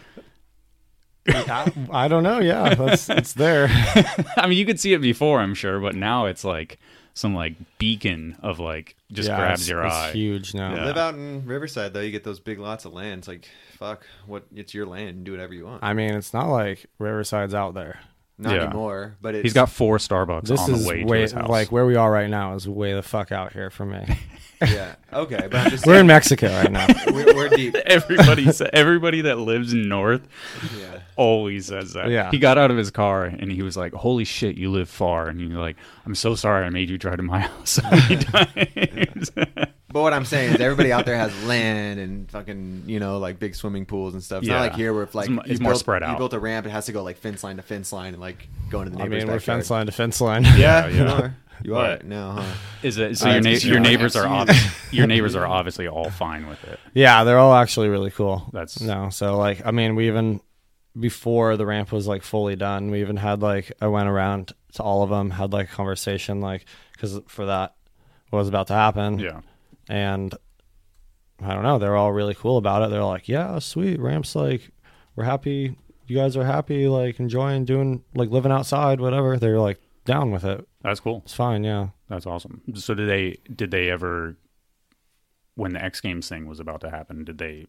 I don't know. Yeah, it's there. I mean, you could see it before, I'm sure, but now it's like some like beacon of like just grabs your eye. It's huge now. Yeah. Live out in Riverside though, you get those big lots of land. It's like, fuck, it's your land. Do whatever you want. I mean, it's not like Riverside's out there. Not anymore, but he's got 4 Starbucks on the way to his house. Like where we are right now is way the fuck out here for me. Yeah. Okay, but I'm just we're in Mexico right now. we're deep. Everybody that lives north always says that. Yeah. He got out of his car and he was like, "Holy shit, you live far." And you're like, "I'm so sorry I made you drive to my house so many times." But what I'm saying is everybody out there has land and fucking, like big swimming pools and stuff. It's not like here where if like it's more spread out. You built a ramp, it has to go like fence line to fence line and like go into the neighbor's backyard. We're fence line to fence line. Yeah. You are now, huh? Is it so? Your neighbors are obviously all fine with it. Yeah, they're all actually really cool. So like I mean, we even before the ramp was like fully done, we even had like I went around to all of them, had like a conversation like because for that what was about to happen. Yeah, and I don't know, they're all really cool about it. They're like, yeah, sweet ramps, like we're happy. You guys are happy, like enjoying doing like living outside, whatever. They're like down with it. That's cool. It's fine, yeah. That's awesome. So did they ever, when the X Games thing was about to happen, did they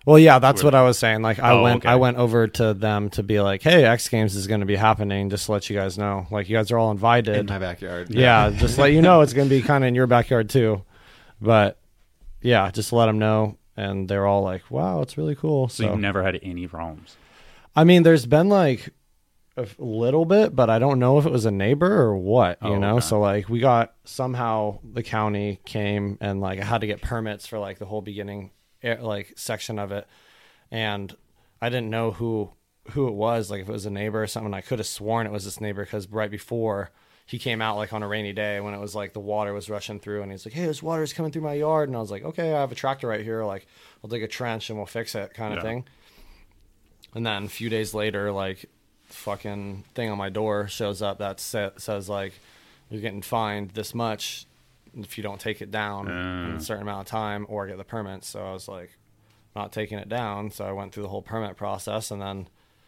Well, yeah, that's what I was saying. Like, I okay. went over to them to be like, "Hey, X Games is going to be happening. Just to let you guys know. Like, you guys are all invited in my backyard. Yeah, just let you know it's going to be kind of in your backyard too. But yeah, just let them know, and they're all like, "Wow, it's really cool." So you've never had any problems? I mean, there's been like a little bit, but I don't know if it was a neighbor or what. You know, okay. so like we got somehow the county came and like I had to get permits for like the whole beginning like section of it, and I didn't know who it was, like if it was a neighbor or something. I could have sworn it was this neighbor because right before he came out, like on a rainy day when it was like the water was rushing through, and he's like, "Hey, this water is coming through my yard," and I was like, "Okay, I have a tractor right here, like I'll dig a trench and we'll fix it," kind of thing. And then a few days later, like the fucking thing on my door shows up that says like, "You're getting fined this much if you don't take it down in a certain amount of time or get the permit." So I was like, not taking it down. So I went through the whole permit process, and then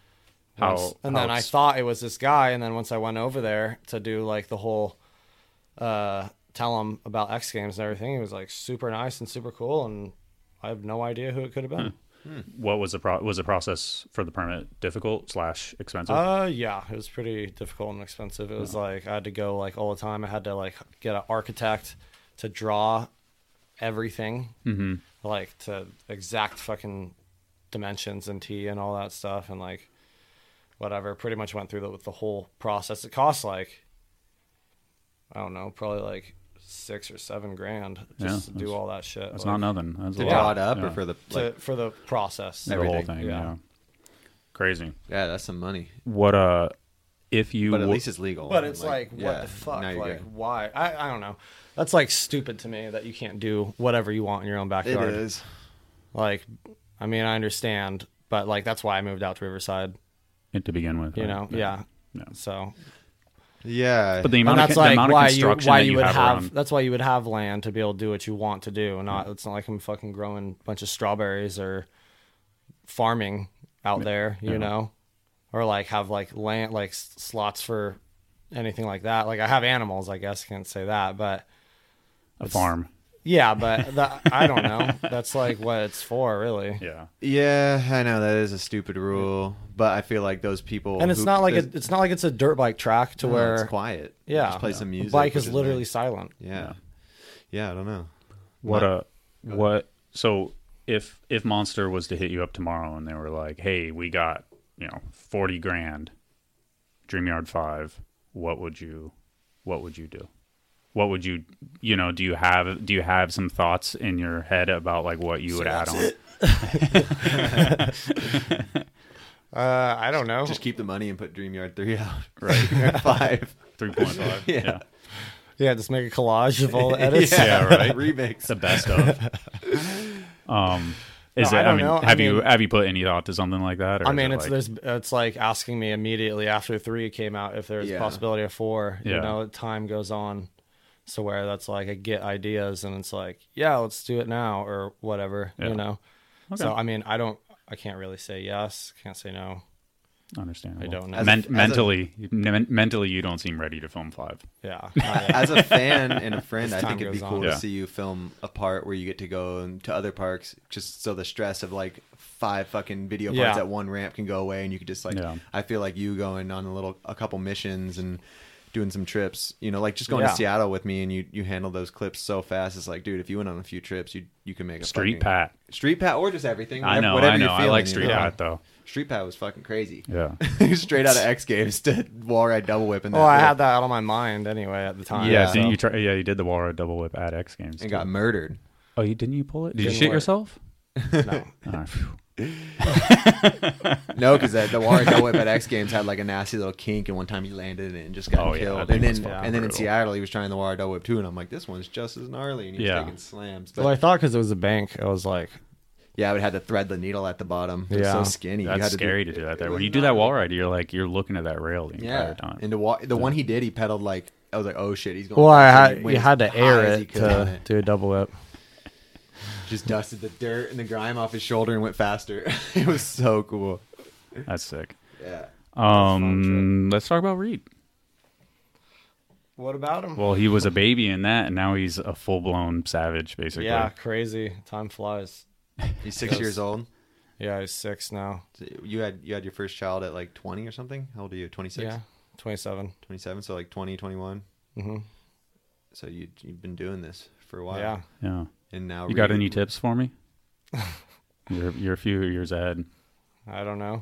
I thought it was this guy. And then once I went over there to do like the whole, tell him about X Games and everything, he was like super nice and super cool. And I have no idea who it could have been. What was was the process for the permit difficult / expensive? Yeah, it was pretty difficult and expensive. It was like I had to go like all the time. I had to like get an architect to draw everything, like to exact fucking dimensions and T and all that stuff, and like whatever. Pretty much went through the whole process. It cost like, I don't know, probably like $6 or $7 grand just to do all that shit. That's like, not nothing. That's To draw it up or for the for the process, the whole thing. Yeah. Crazy. Yeah, that's some money. What if you? But at least it's legal. But it's like what the fuck? Like why? I don't know. That's like stupid to me that you can't do whatever you want in your own backyard. It is. Like, I mean, I understand, but like that's why I moved out to Riverside. To begin with, you know, yeah. So. Yeah, but the amount of construction why that you would have around. That's why you would have land to be able to do what you want to do. It's not like I'm fucking growing a bunch of strawberries or farming out there, you know, or like have like land like slots for anything like that. Like I have animals, I guess I can't say that, but a farm. Yeah, but I don't know. That's like what it's for, really. Yeah, I know that is a stupid rule, but I feel like those people, and it's not like it's a dirt bike track to where it's quiet. Yeah, just play some music. The bike is literally silent. Yeah, I don't know. What? So if Monster was to hit you up tomorrow and they were like, "Hey, we got $40 grand, DreamYard 5," what would you do? What would you do you have some thoughts in your head about like what you would add on? I don't know. Just keep the money and put DreamYard 3 out. Right. 5. 3.5. Yeah, just make a collage of all the edits. Right. Remix. The best of. Have you put any thought to something like that? Or I mean, it's like asking me immediately after 3 came out if there's a possibility of 4. You know, time goes on. So where that's like I get ideas and it's like, yeah, let's do it now or whatever, you know. Okay. So I mean, I can't really say yes, can't say no. Understandable. I don't know. Mentally, you don't seem ready to film 5. Yeah. As a fan and a friend, I think it'd be cool on. to see you film a part where you get to go to other parks, just so the stress of like 5 fucking video parts at one ramp can go away, and you could just like. Yeah. I feel like you going on a couple missions and doing some trips, like just going to Seattle with me, and you handle those clips so fast. It's like, dude, if you went on a few trips, you can make a Street Pat, or just everything. I know. I like Street Pat though. Street Pat was fucking crazy. Yeah, straight out of X Games to wall ride double whip. Well, I had that out on my mind anyway at the time. Yeah, didn't you try? Yeah, you did the wall ride double whip at X Games and got murdered. Oh, didn't you pull it? Did you shit yourself? No. No, because the wall ride double whip at X Games had like a nasty little kink, and one time he landed it and just got killed. And then in Seattle he was trying the wall ride double whip too, and I'm like, this one's just as gnarly, and he's taking slams. But, well, I thought because it was a bank, I was like, yeah, I would have to thread the needle at the bottom. It was so skinny. That's scary to do that there. When you do that wall ride, you're looking at that rail the entire time. And the one he did, he pedaled like, I was like, oh shit, he's going. Well, you had to air it to do a double whip. Just dusted the dirt and the grime off his shoulder and went faster. It was so cool. That's sick. Yeah. Let's talk about Reed. What about him? Well, he was a baby in that, and now he's a full-blown savage, basically. Yeah, crazy. Time flies. He's 6 years old. Yeah, he's 6 now. So you had your first child at like 20 or something? How old are you? 26? Yeah, 27. 27, so like 20, 21. Mm-hmm. So you've been doing this for a while. Yeah. Yeah. And now you got any tips for me? You're a few years ahead. I don't know.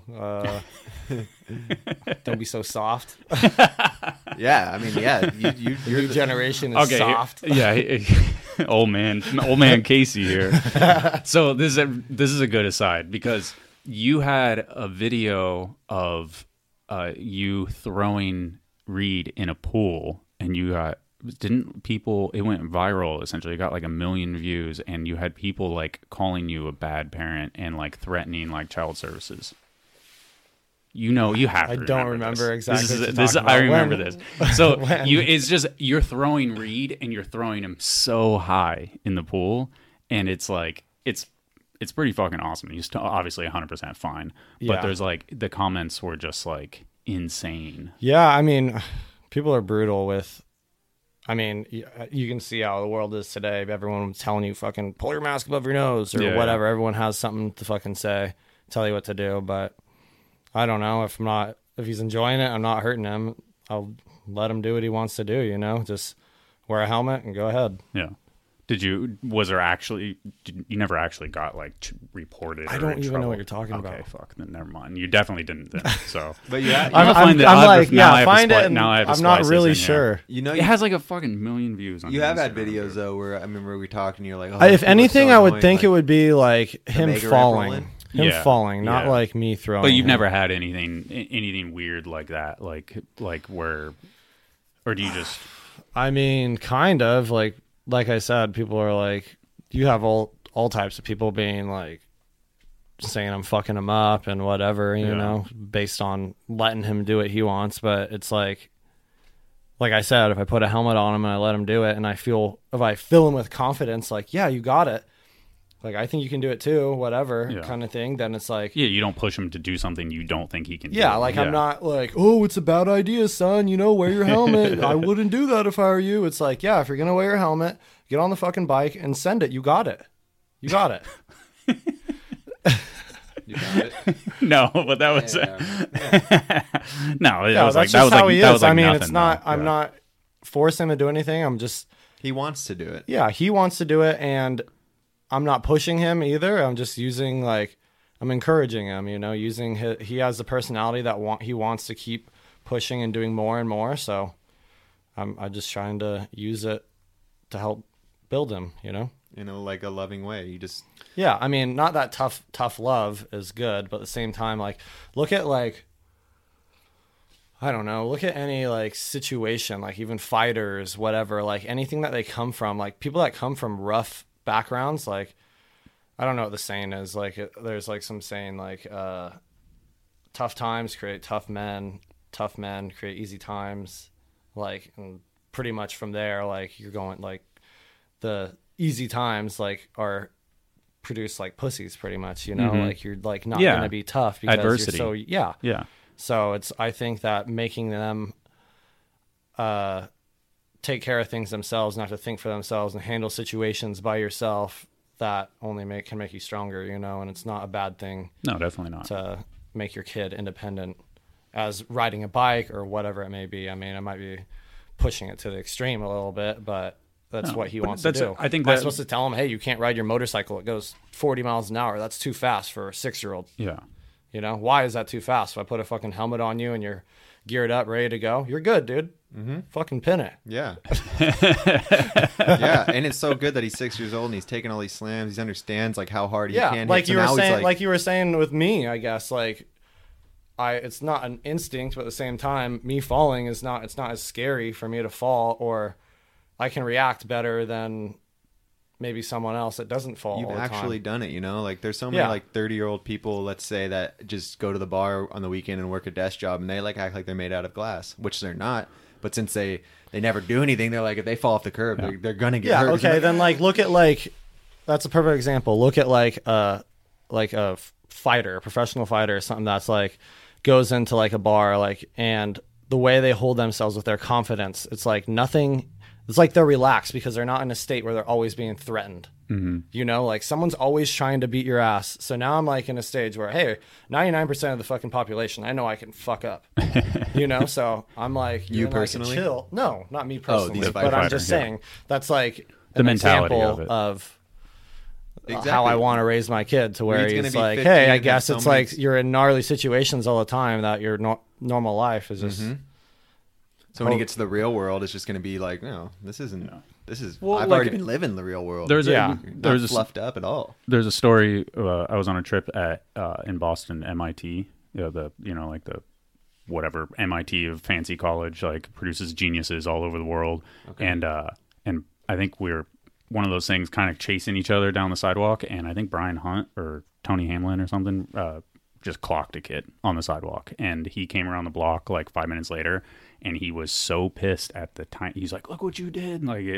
Don't be so soft. Yeah, I mean, yeah, Your new generation is soft. Yeah, old man Casey here. So this is a good aside because you had a video of you throwing Reed in a pool, and you got it went viral essentially. It got like 1 million views, and you had people like calling you a bad parent and like threatening like child services. You have to. I don't remember exactly. I remember this. So you're throwing Reed, and you're throwing him so high in the pool, and it's like it's pretty fucking awesome. He's obviously 100% fine, but there's like the comments were just like insane. Yeah, I mean, people are brutal with. I mean, you can see how the world is today. Everyone's telling you fucking pull your mask above your nose or whatever. Everyone has something to fucking say, tell you what to do. But I don't know if he's enjoying it, I'm not hurting him. I'll let him do what he wants to do. Just wear a helmet and go ahead. Yeah. You never actually got like reported? I don't even know what you're talking about. Okay, fuck. Then never mind. You definitely didn't then. So, but yeah, I'm not really sure. It has like a fucking 1 million views. You have had videos though where I remember we talked and you're like, if anything, I would think it would be like him falling. Falling, not like me throwing. But you've never had anything weird like that, like where, or do you just? I mean, kind of like I said, people are like, you have all types of people being like saying I'm fucking him up and whatever, you know, based on letting him do what he wants. But it's like I said, if I put a helmet on him and I let him do it, and if I fill him with confidence, like, yeah, you got it. Like, I think you can do it too, whatever kind of thing. Then it's like... Yeah, you don't push him to do something you don't think he can do. Yeah, I'm not like, oh, it's a bad idea, son. Wear your helmet. I wouldn't do that if I were you. It's like, yeah, if you're going to wear your helmet, get on the fucking bike and send it. You got it. You got it. You got it. No, but that was... No, that's like, just how he is. I mean, nothing, it's not... I'm not forcing him to do anything. I'm just... He wants to do it. Yeah, he wants to do it, and... I'm not pushing him either. I'm just using I'm encouraging him, using he has the personality that he wants to keep pushing and doing more and more. So I'm just trying to use it to help build him, like a loving way. You just, yeah. I mean, not that tough love is good, but at the same time, look at I don't know, look at any situation, even fighters, whatever, anything that they come from, people that come from rough backgrounds, I don't know what the saying is, there's some saying tough times create tough men create easy times, and pretty much from there you're going the easy times are produced pussies pretty much, you're not gonna be tough because adversity. You're so so I think that making them take care of things themselves, not to think for themselves, and handle situations by yourself, that only can make you stronger, and it's not a bad thing. No, definitely not. To make your kid independent as riding a bike or whatever it may be. I mean, I might be pushing it to the extreme a little bit, but that's what he wants to do. I think I'm supposed to tell him, hey, you can't ride your motorcycle. It goes 40 miles an hour. That's too fast for a 6-year-old. Yeah. Why is that too fast? If I put a fucking helmet on you and you're geared up, ready to go, you're good, dude. Mm-hmm. Fucking pin it. Yeah. Yeah, and it's so good that he's 6 years old and he's taking all these slams. He understands how hard he can hit. You were saying with me, I guess, it's not an instinct, but at the same time, me falling it's not as scary for me to fall, or I can react better than maybe someone else that doesn't fall. You've all the actually time. done it, there's so many 30-year-old people, let's say, that just go to the bar on the weekend and work a desk job, and they act like they're made out of glass, which they're not. But since they never do anything, they're if they fall off the curb, they're gonna get hurt. Okay, then look at that's a perfect example. Look at a fighter, a professional fighter, something that's goes into a bar, and the way they hold themselves with their confidence, it's nothing. It's they're relaxed because they're not in a state where they're always being threatened. You know, like someone's always trying to beat your ass. So now I'm like in a stage where, hey, 99% of the fucking population, I know I can fuck up. You know, so I'm like, you personally? chill. No, not me personally. these but I'm just saying that's like the mentality example of it. How I want to raise my kid to where Reed's he's gonna be like, 15 hey, I and guess have it's so many- like you're in gnarly situations all the time that your normal life is just. So when he gets to the real world, it's just going to be like, no, this isn't. This is. Well, I've like, already been living the real world. There's Yeah. Not fluffed up at all. There's a story. I was on a trip at in Boston, MIT. The whatever MIT of fancy college, like produces geniuses all over the world. Okay. And I think we're one of those things kind of chasing each other down the sidewalk. And I think Brian Hunt or Tony Hamlin or something just clocked a kid on the sidewalk, and he came around the block like 5 minutes later. And he was so pissed at the time. He's like, "Look what you did!"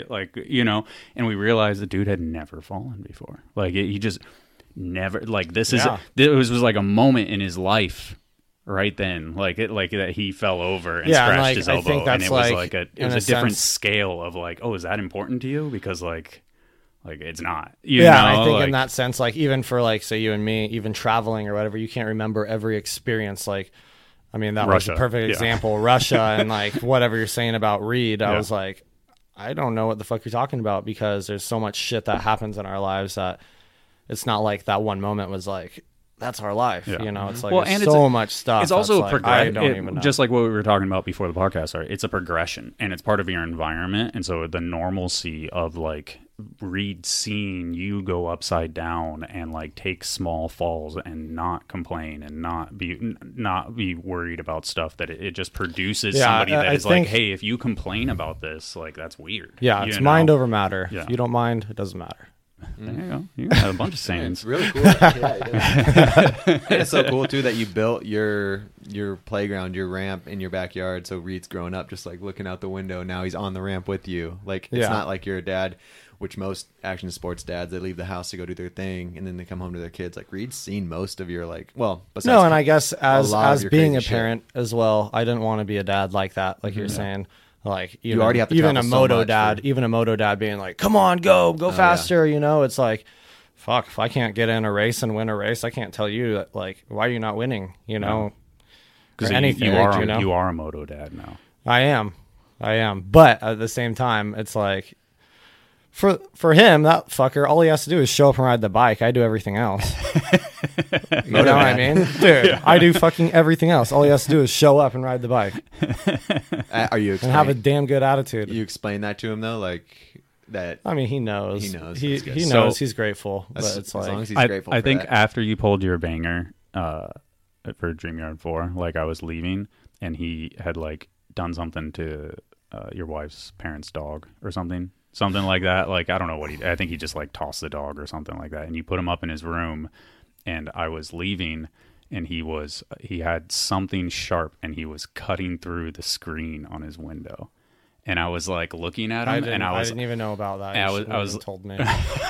And we realized the dude had never fallen before. He just never. It was like a moment in his life, right then. That he fell over and scratched his elbow, and it was like a different scale of like, oh, is that important to you? Because like it's not. I think in that sense, like even for like say you and me, even traveling or whatever, you can't remember every experience. Like. I mean, that Russia, was a perfect example. Russia and like whatever you're saying about Reed, I was like, I don't know what the fuck you're talking about because there's so much shit that happens in our lives that it's not like that one moment was like, that's our life. You know, it's like there's so much stuff. It's also a progression. I don't even know. Just like what we were talking about before the podcast, it's a progression and it's part of your environment. And so the normalcy of like Reed seeing you go upside down and like take small falls and not complain and not be worried about stuff that it just produces somebody that is like, hey, if you complain about this, like that's weird. Yeah, it's mind over matter. Yeah. If you don't mind, it doesn't matter. There you go. You have a bunch of sayings. It's really cool. And it's so cool too that you built your playground, your ramp in your backyard. So Reed's growing up, just like looking out the window. Now he's on the ramp with you. Like it's not like you're a dad, which most action sports dads, they leave the house to go do their thing and then they come home to their kids. Like Reed's seen most of your besides no, and I guess as being a shit. parent as well, I didn't want to be a dad like that. Like you're saying. Like even, you already have to even a so moto much dad, even a moto dad being like, "Come on, go faster!" You know, it's like, fuck. If I can't get in a race and win a race, I can't tell you that. Like, why are you not winning? You know, because anything. You are a moto dad now. I am, but at the same time, it's like. For him, that fucker, all he has to do is show up and ride the bike. I do everything else. You know what I mean? Dude, I do fucking everything else. All he has to do is show up and ride the bike. Are you and have a damn good attitude. You explain that to him, though? Like that? I mean, he knows. He knows. He knows. So, he's grateful. But it's as like, long as he's grateful I think that. after you pulled your banger for Dream Yard 4, like I was leaving, and he had like done something to your wife's parents' dog or something like that. Like, I don't know what I think he just like tossed the dog or something like that. And you put him up in his room, and I was leaving, and he had something sharp, and he was cutting through the screen on his window. And I was like looking at him, and I didn't even know about that. I was told me.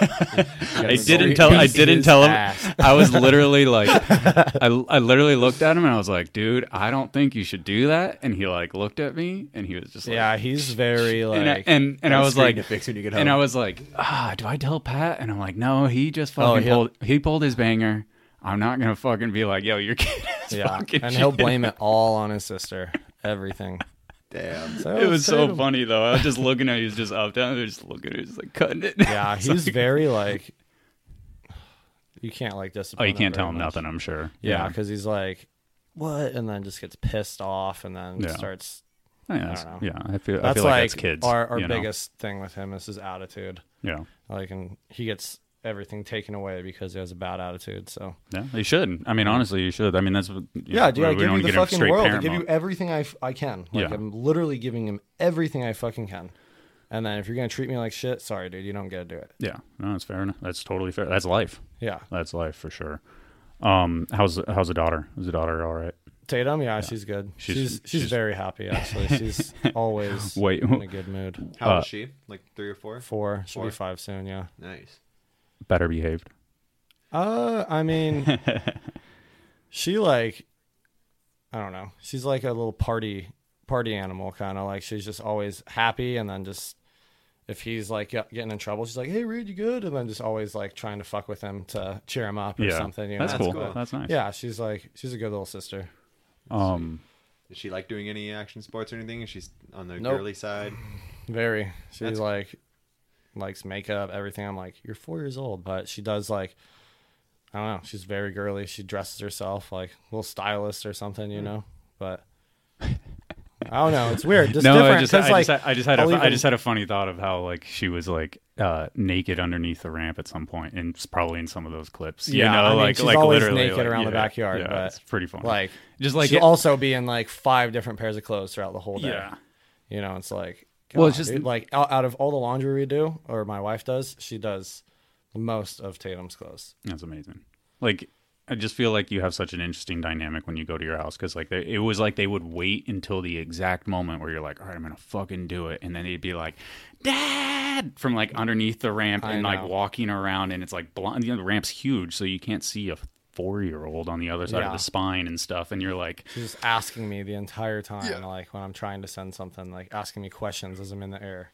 I didn't tell him. I was literally like, I literally looked at him and I was like, dude, I don't think you should do that. And he like looked at me and he was just like, yeah, he's very like, and I was like, fix when you get home. and I was like, do I tell Pat? And I'm like, no, he just fucking pulled his banger. I'm not gonna fucking be like, yo, your kid is fucking and shit. He'll blame it all on his sister, everything. Damn. So it was so funny though. I was just looking at, he was just up down there, just looking at it, just like cutting it. Yeah, he's very like, you can't like discipline. Oh, you can't tell him much. Nothing. I'm sure. Yeah, because he's like, what, and then just gets pissed off, and then starts. I don't know. Yeah, I feel like that's kids. Our biggest thing with him is his attitude. Yeah, like, and he gets everything taken away because he has a bad attitude. So yeah, he should. I mean, honestly, you should. I mean, that's dude. I give you the fucking world. I give you everything I can. Like, I'm literally giving him everything I fucking can. And then if you're gonna treat me like shit, sorry, dude, you don't get to do it. Yeah, no, that's fair enough. That's totally fair. That's life. Yeah, that's life for sure. How's the daughter? Is the daughter all right? Tatum, yeah, she's good. She's very happy actually. She's always in a good mood. How old is she? Like 3 or 4? 4. She'll be 5 soon. Yeah. Nice. Better behaved. I mean, she like, I don't know. She's like a little party animal, kind of like she's just always happy, and then just if he's like getting in trouble, she's like, "Hey, Reed, you good?" And then just always like trying to fuck with him to cheer him up or something. You know? That's cool. cool. That's nice. Yeah, she's a good little sister. Does she like doing any action sports or anything? Is she on the Nope. girly side? Very. She's like likes makeup, everything. I'm like, you're 4 years old, but she does like, I don't know. She's very girly. She dresses herself like a little stylist or something, you know. But I don't know. It's weird. Just different. I just had a funny thought of how like she was like naked underneath the ramp at some point, and it's probably in some of those clips. Yeah, you know, I mean, like she's like always literally naked around the backyard. Yeah, but it's pretty funny. Like just like she'll also be in like 5 different pairs of clothes throughout the whole day. Yeah. You know, it's like, Well, it's just- dude, like out of all the laundry we do, or my wife does, she does the most of Tatum's clothes. That's amazing. Like, I just feel like you have such an interesting dynamic when you go to your house, because like it was like they would wait until the exact moment where you're like, all right, I'm gonna fucking do it, and then they'd be like, Dad, from like underneath the ramp and like walking around, and it's like you know, the ramp's huge, so you can't see a 4-year-old on the other side of the spine and stuff, and you're like, she's just asking me the entire time, like when I'm trying to send something, like asking me questions as I'm in the air.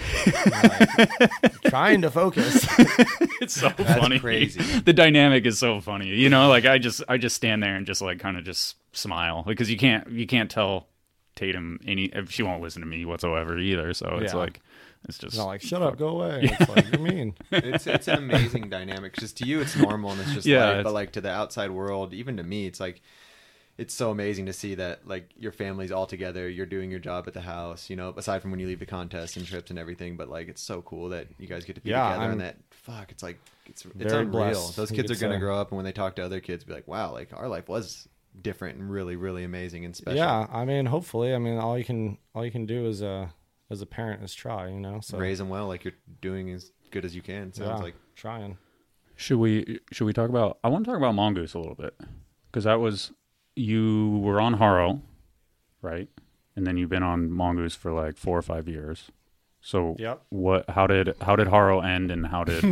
Like, trying to focus. it's so funny. Crazy. The dynamic is so funny. You know, like I just stand there and just like kind of just smile, because you can't tell Tatum she won't listen to me whatsoever either. So it's like, it's just not like, shut up, go away. It's like, you're mean. It's an amazing dynamic. Just to you, it's normal and it's just life, but like to the outside world, even to me, it's like, it's so amazing to see that like your family's all together, you're doing your job at the house, you know, aside from when you leave the contests and trips and everything. But like, it's so cool that you guys get to be together, and that it's like it's unreal. Blessed, Those kids are gonna grow up, and when they talk to other kids, be like, wow, like our life was different and really, really amazing and special. Yeah, I mean, hopefully, I mean, all you can do as a parent is try, you know. So raise them well, like you're doing as good as you can. Sounds like trying. Should we talk about? I want to talk about Mongoose a little bit, because that was. You were on Haro, right? And then you've been on Mongoose for like 4 or 5 years. So how did Haro end, and how did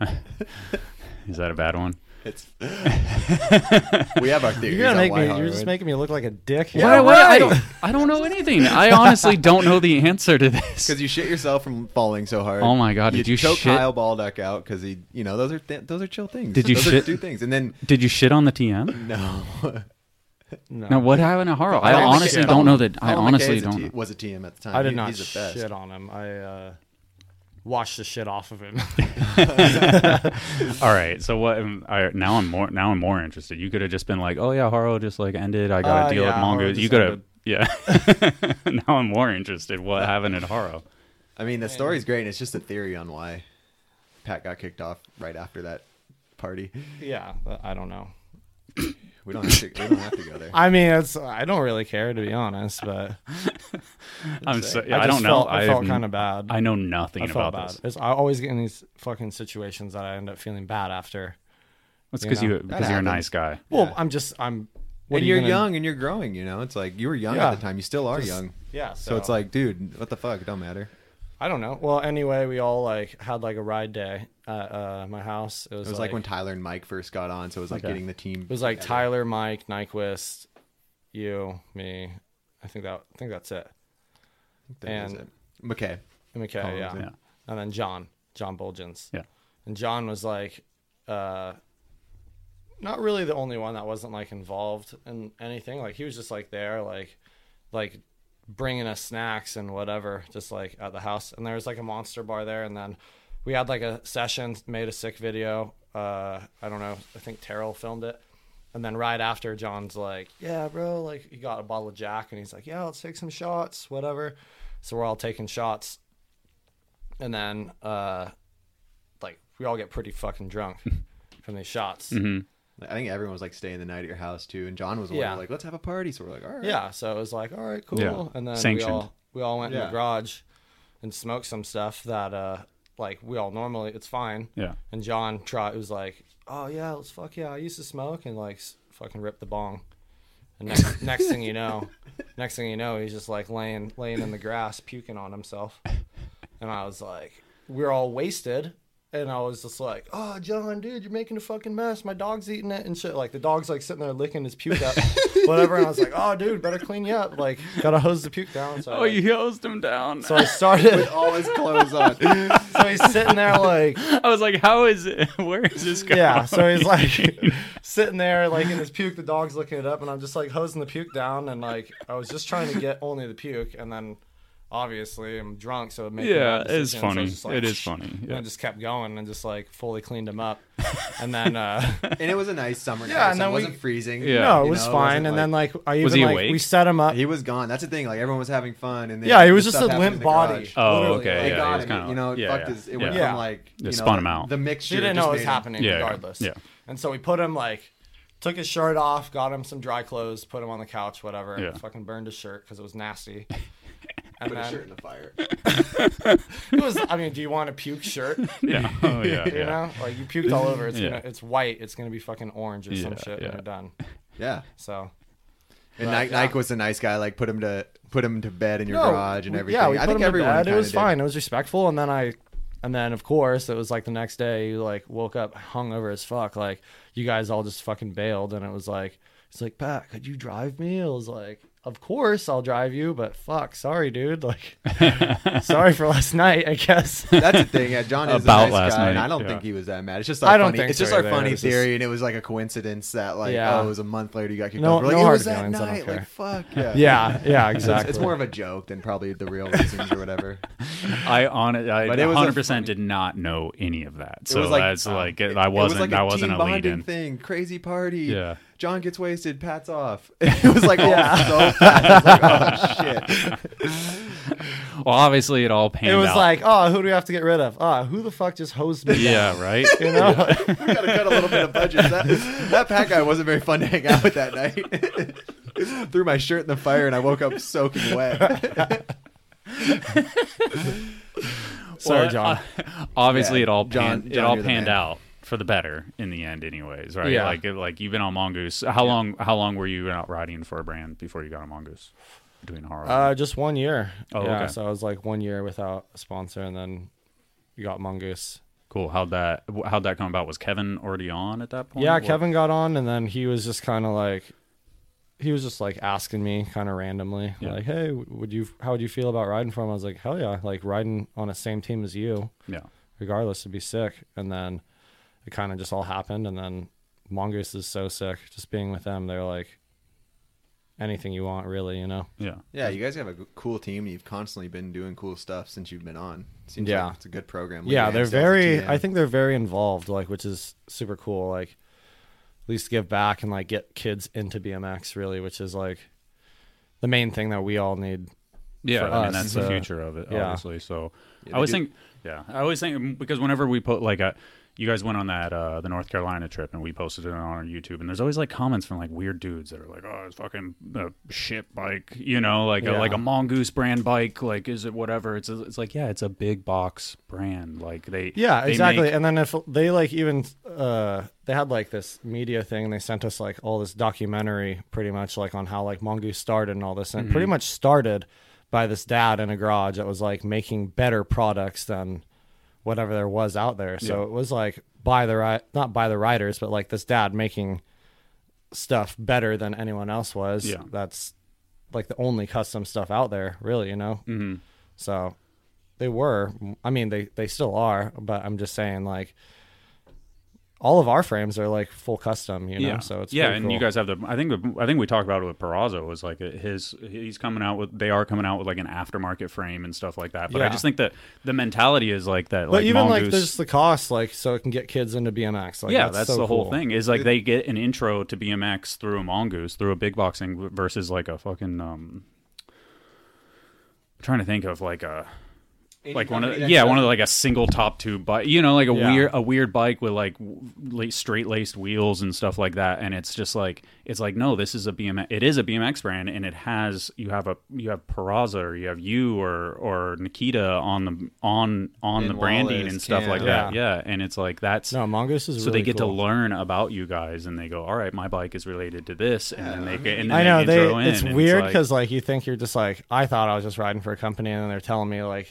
is that a bad one? It's we have our theories. You're just making me look like a dick. Yeah, right. I don't know anything. I honestly don't know the answer to this. Because you shit yourself from falling so hard. Oh my god! Did you choke shit Kyle Baldock out because he? You know, those are chill things. Did you those shit? Are 2 things, and then did you shit on the TM? No. No. Now, what happened at Haro? I honestly don't know that. I honestly don't know. Was a TM at the time. I did not He's the best. shit on him. I washed the shit off of him. All right. So what? Now I'm more interested. You could have just been like, oh yeah, Haro just like ended. I got to deal with Mongoose. You could have. Yeah. Now I'm more interested. What happened at Haro? I mean, the story's great, and it's just a theory on why Pat got kicked off right after that party. Yeah, I don't know. We don't have to go there. I mean, I don't really care, to be honest, but I don't know. I felt kind of bad. I know nothing about this. I always get in these fucking situations that I end up feeling bad after. That's because you're a nice guy. Well, I'm. And you're young and you're growing. You know, it's like you were young at the time. You still are young. Yeah. So it's like, dude, what the fuck? It don't matter. I don't know. Well, anyway, we all like had like a ride day at my house. It was like when Tyler and Mike first got on, so it was like getting the team. It was like together. Tyler, Mike, Nyquist, you, me. I think that's it. And McKay, yeah. And then John Bulgens. Yeah. And John was like, not really the only one that wasn't like involved in anything. Like he was just like there, like bringing us snacks and whatever, just like at the house. And there was like a Monster bar there, and then we had like a session, made a sick video. I don't know, I think Terrell filmed it. And then right after, John's like, yeah, bro, like he got a bottle of Jack, and he's like, yeah, let's take some shots, whatever. So we're all taking shots, and then like we all get pretty fucking drunk from these shots. Mm-hmm. I think everyone was like staying the night at your house too, and John was like, let's have a party. So we're like, all right. Yeah, so it was like, all right, cool. Yeah. And then Sanctioned. we all went in the garage and smoked some stuff that like we all normally, it's fine. Yeah. And John was like, oh yeah, I used to smoke, and like fucking rip the bong. And next thing you know, he's just like laying in the grass puking on himself. And I was like, we're all wasted. And I was just like, oh, John, dude, you're making a fucking mess. My dog's eating it and shit. Like, the dog's, like, sitting there licking his puke up, whatever. And I was like, oh, dude, better clean you up. Like, gotta hose the puke down. So you hosed him down. So I started. With all his clothes on. So he's sitting there, like. I was like, how is it? Where is this going? Yeah, so he's, like, sitting there, like, in his puke. The dog's licking it up. And I'm just, like, hosing the puke down. And, like, I was just trying to get only the puke. And then. Obviously, I'm drunk, so it makes it's funny. So it is funny. And I just kept going and just like fully cleaned him up, and then and it was a nice summer night. Yeah, so it wasn't freezing. Yeah. No, it was fine. And then like I was even he like awake? we set him up. He was gone. That's the thing. Like everyone was having fun, and then Yeah, he was the just stuff a happened limp in the body. garage. Oh, Literally, okay. like, They Yeah, got he was him. kinda- You know, yeah, fucked yeah. his. It went Yeah. from like They spun him out. The mixture. He didn't just know what made was him- happening Yeah, regardless. yeah. And so we put him like took his shirt off, got him some dry clothes, put him on the couch, whatever. Yeah. Fucking burned his shirt because it was nasty. And Put his then shirt in the fire. it was. I mean, do you want a puke shirt? Yeah. Oh, yeah. You yeah. know, like you puked all over. It's Yeah. it's white. It's gonna be fucking orange or some Yeah, shit yeah. when you're done. Yeah. So. And But, Nike was a nice guy. Like put him to bed in your No, garage and we- everything. Yeah, we I put think him to everyone bed. It kinda was did. fine. It was respectful. And then of course it was like the next day. You like woke up hungover as fuck. Like you guys all just fucking bailed, and it was like it's like Pat, could you drive me? I was like, of course I'll drive you, but fuck, sorry, dude. Like, sorry for last night. I guess. That's the thing. Yeah, John is About a nice last guy, and night, I don't yeah. think he was that mad. It's just I don't funny. think It's just so our either. funny It was just- theory, and it was like a coincidence that like Yeah. it was a month later you got kicked No- off. We're like, no it hard was that feelings, I don't night. care. Like fuck yeah. Yeah, It's, exactly. it's more of a joke than probably the real reasons or whatever. I But it was a 100% funny- did not know any of that. It So was like that's like it I was wasn't like that a wasn't team a lead bonding in. thing. Crazy party. Yeah. John gets wasted. Pat's off. It was like all so fast. It was like, oh shit. Well, obviously it all panned It was out. like, oh, who do we have to get rid of? Oh, who the fuck just hosed me? yeah, right. You know. We gotta cut a little bit of budget. That Pat guy wasn't very fun to hang out with that night. Threw my shirt in the fire and I woke up soaking wet. Sorry, Well, John. Obviously Yeah, it all John, panned, it all you're the panned man. out for the better in the end, anyways, right? Yeah. Like you've been on Mongoose. How long were you out riding for a brand before you got on Mongoose? Doing horror. Just 1 year. Oh, yeah. okay. So I was like 1 year without a sponsor, and then you got Mongoose. Cool. How'd that come about? Was Kevin already on at that point? Yeah, What- Kevin got on, and then he was just kind of like, he was just like asking me kind of randomly, Yeah. like, "Hey, how would you feel about riding for him?" I was like, "Hell yeah! Like riding on the same team as you, Yeah. regardless, would be sick." And then it kind of just all happened, and then Mongoose is so sick. Just being with them, they're like anything you want, really, you know. Yeah. Yeah, you guys have a cool team. You've constantly been doing cool stuff since you've been on. Seems Yeah. like it's a good program. Yeah, Like they're Amstel's a very. TM. I think they're very involved, like, which is super cool. Like, at least give back and like get kids into BMX, really, which is like the main thing that we all need. Yeah, for I mean us, that's the future of it, yeah. obviously. So Yeah, I they always do- think, I always think because whenever we put like you guys went on that the North Carolina trip and we posted it on our YouTube, and there's always like comments from like weird dudes that are like, "Oh, it's fucking a shit bike," you know, like Yeah. like a Mongoose brand bike, like is it whatever? It's like yeah, it's a big box brand, like they Exactly. make- And then if they like even they had like this media thing, and they sent us like all this documentary, pretty much like on how like Mongoose started and all this, and it pretty much started by this dad in a garage that was like making better products than whatever there was out there. So Yeah. it was like not by the riders, but like this dad making stuff better than anyone else was. Yeah. That's like the only custom stuff out there, really, you know? Mhm. So they were, I mean, they still are, but I'm just saying like all of our frames are like full custom, you know? Yeah. So it's yeah, pretty and cool. you guys have I think we talked about it with Perazzo. Was like he's coming out with they are coming out with like an aftermarket frame and stuff like that. But I Yeah. just think that the mentality is like that. But like even Mongoose, like there's the cost, like so it can get kids into BMX. Like, yeah, that's so the whole cool. thing. Is like they get an intro to BMX through a Mongoose, through a big boxing versus like a fucking I'm trying to think of like a like one of one of like a single top tube bike, you know, like a weird bike with like straight laced wheels and stuff like that. And it's just like no, this is a BMX. It is a BMX brand, and you have Perazzo, or you have you or Nikita on the branding Wallace, and stuff Cam. like that. Yeah, and it's like that's No, Mongoose is so really they get cool. to learn about you guys, and they go, all right, my bike is related to this, and then they get and then I know they intro in, it's and weird like- because like you think you're just like, I thought I was just riding for a company, and then they're telling me like they have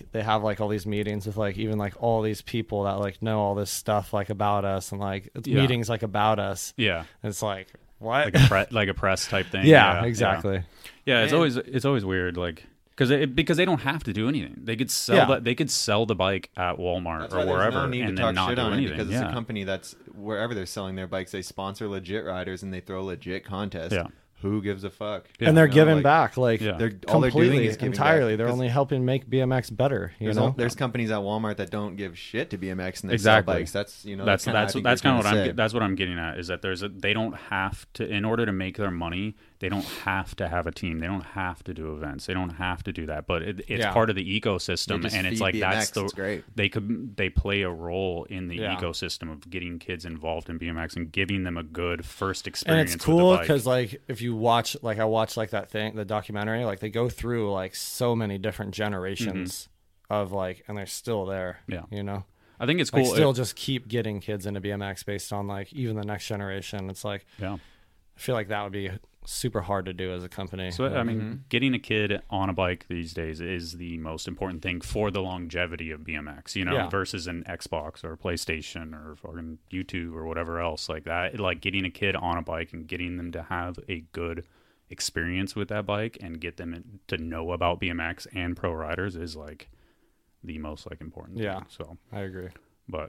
like all these meetings with like even like all these people that like know all this stuff like about us, and like it's meetings like about us. Yeah, and it's like what like a press type thing. Yeah, exactly. Yeah, it's always weird, like because they don't have to do anything. They could sell they could sell the bike at Walmart or wherever, and then not do anything. Because it's a company that's wherever they're selling their bikes, they sponsor legit riders and they throw legit contests. Yeah. Who gives a fuck? Yeah. And they're giving back, like all they're doing is giving entirely. Back. They're only helping make BMX better. You know, there's companies at Walmart that don't give shit to BMX and they sell bikes. That's kind of what I'm getting at is that they don't have to, in order to make their money, they don't have to have a team. They don't have to do events. They don't have to do that. But it's part of the ecosystem, and it's like BMX. Great. They play a role in the ecosystem of getting kids involved in BMX and giving them a good first experience. And it's cool because like if you watch, like I watched like that thing, the documentary, like they go through like so many different generations of like, and they're still there. Yeah, you know. I think it's cool. Like, still just keep getting kids into BMX based on like even the next generation. It's like, I feel like that would be super hard to do as a company. So I mean, getting a kid on a bike these days is the most important thing for the longevity of BMX, you know, versus an Xbox or a PlayStation or fucking YouTube or whatever else like that. Like getting a kid on a bike and getting them to have a good experience with that bike and get them to know about BMX and pro riders is like the most like important thing. So I agree. But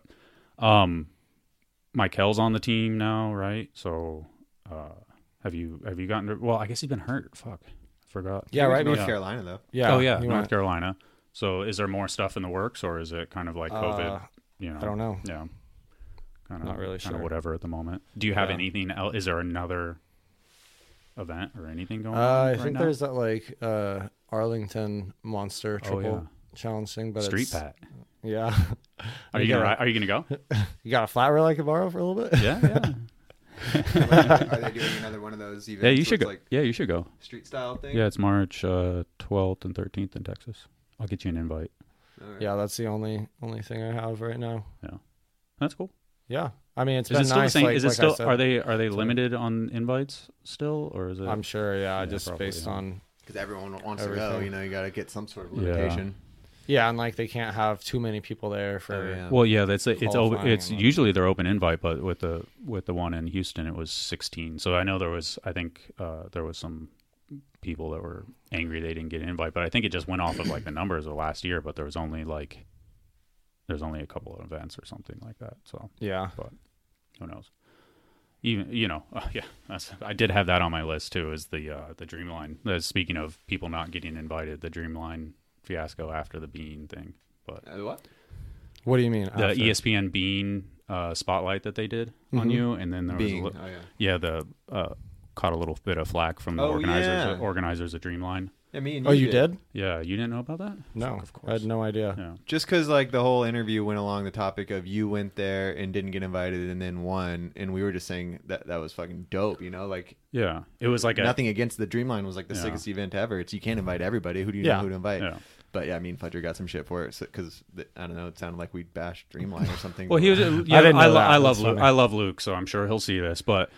Michael's on the team now, right? So have you gotten to, well, I guess he's been hurt. Fuck, I forgot. Yeah, right. North Carolina though. Yeah. Oh yeah, North Carolina. So is there more stuff in the works, or is it kind of like COVID? You know, I don't know. Yeah, kind of not really sure. Kind of whatever at the moment. Do you have anything else? Is there another event or anything going on? I think there's that like Arlington Monster Triple Challenge thing, but Street Pat. Yeah. Are you gonna go? You got a flat rail I can borrow for a little bit? Yeah. Are they doing another one of those events? Yeah, you should go. Like you should go. Street style thing. Yeah, it's March 12th and 13th in Texas. I'll get you an invite. Right. Yeah, that's the only thing I have right now. Yeah, that's cool. Yeah, I mean it's been nice. Is it still? Are they limited on invites still, or is it? I'm sure. Yeah, just based on because everyone wants to go. You know, you got to get some sort of limitation. Yeah, and like they can't have too many people there for. Well, yeah, it's usually they're open invite, but with the one in Houston, it was 16. So I know there was some people that were angry they didn't get an invite, but I think it just went off of like the numbers of last year. But there's only a couple of events or something like that. So but who knows? Even I did have that on my list too. Is the Dreamline? Speaking of people not getting invited, the Dreamline fiasco after the Bean thing. But what do you mean? The ESPN Bean spotlight that they did on you, and then there was caught a little bit of flack from the organizers of Dreamline. I mean, you did? Yeah, you didn't know about that? No, of course. I had no idea. Yeah. Just because like the whole interview went along the topic of you went there and didn't get invited and then won, and we were just saying that was fucking dope, you know? Like, yeah, it was like nothing against the Dreamline was like the sickest event ever. It's you can't invite everybody. Who do you know who to invite? Yeah. But yeah, I mean, Fudger got some shit for it because I don't know. It sounded like we bashed Dreamline or something. Well, he was. I love Luke. I love Luke, so I'm sure he'll see this. But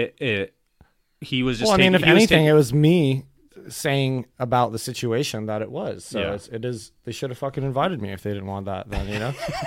he was just. Well, I mean, if anything, it was me saying about the situation that it was. So it is. They should have fucking invited me if they didn't want that. Then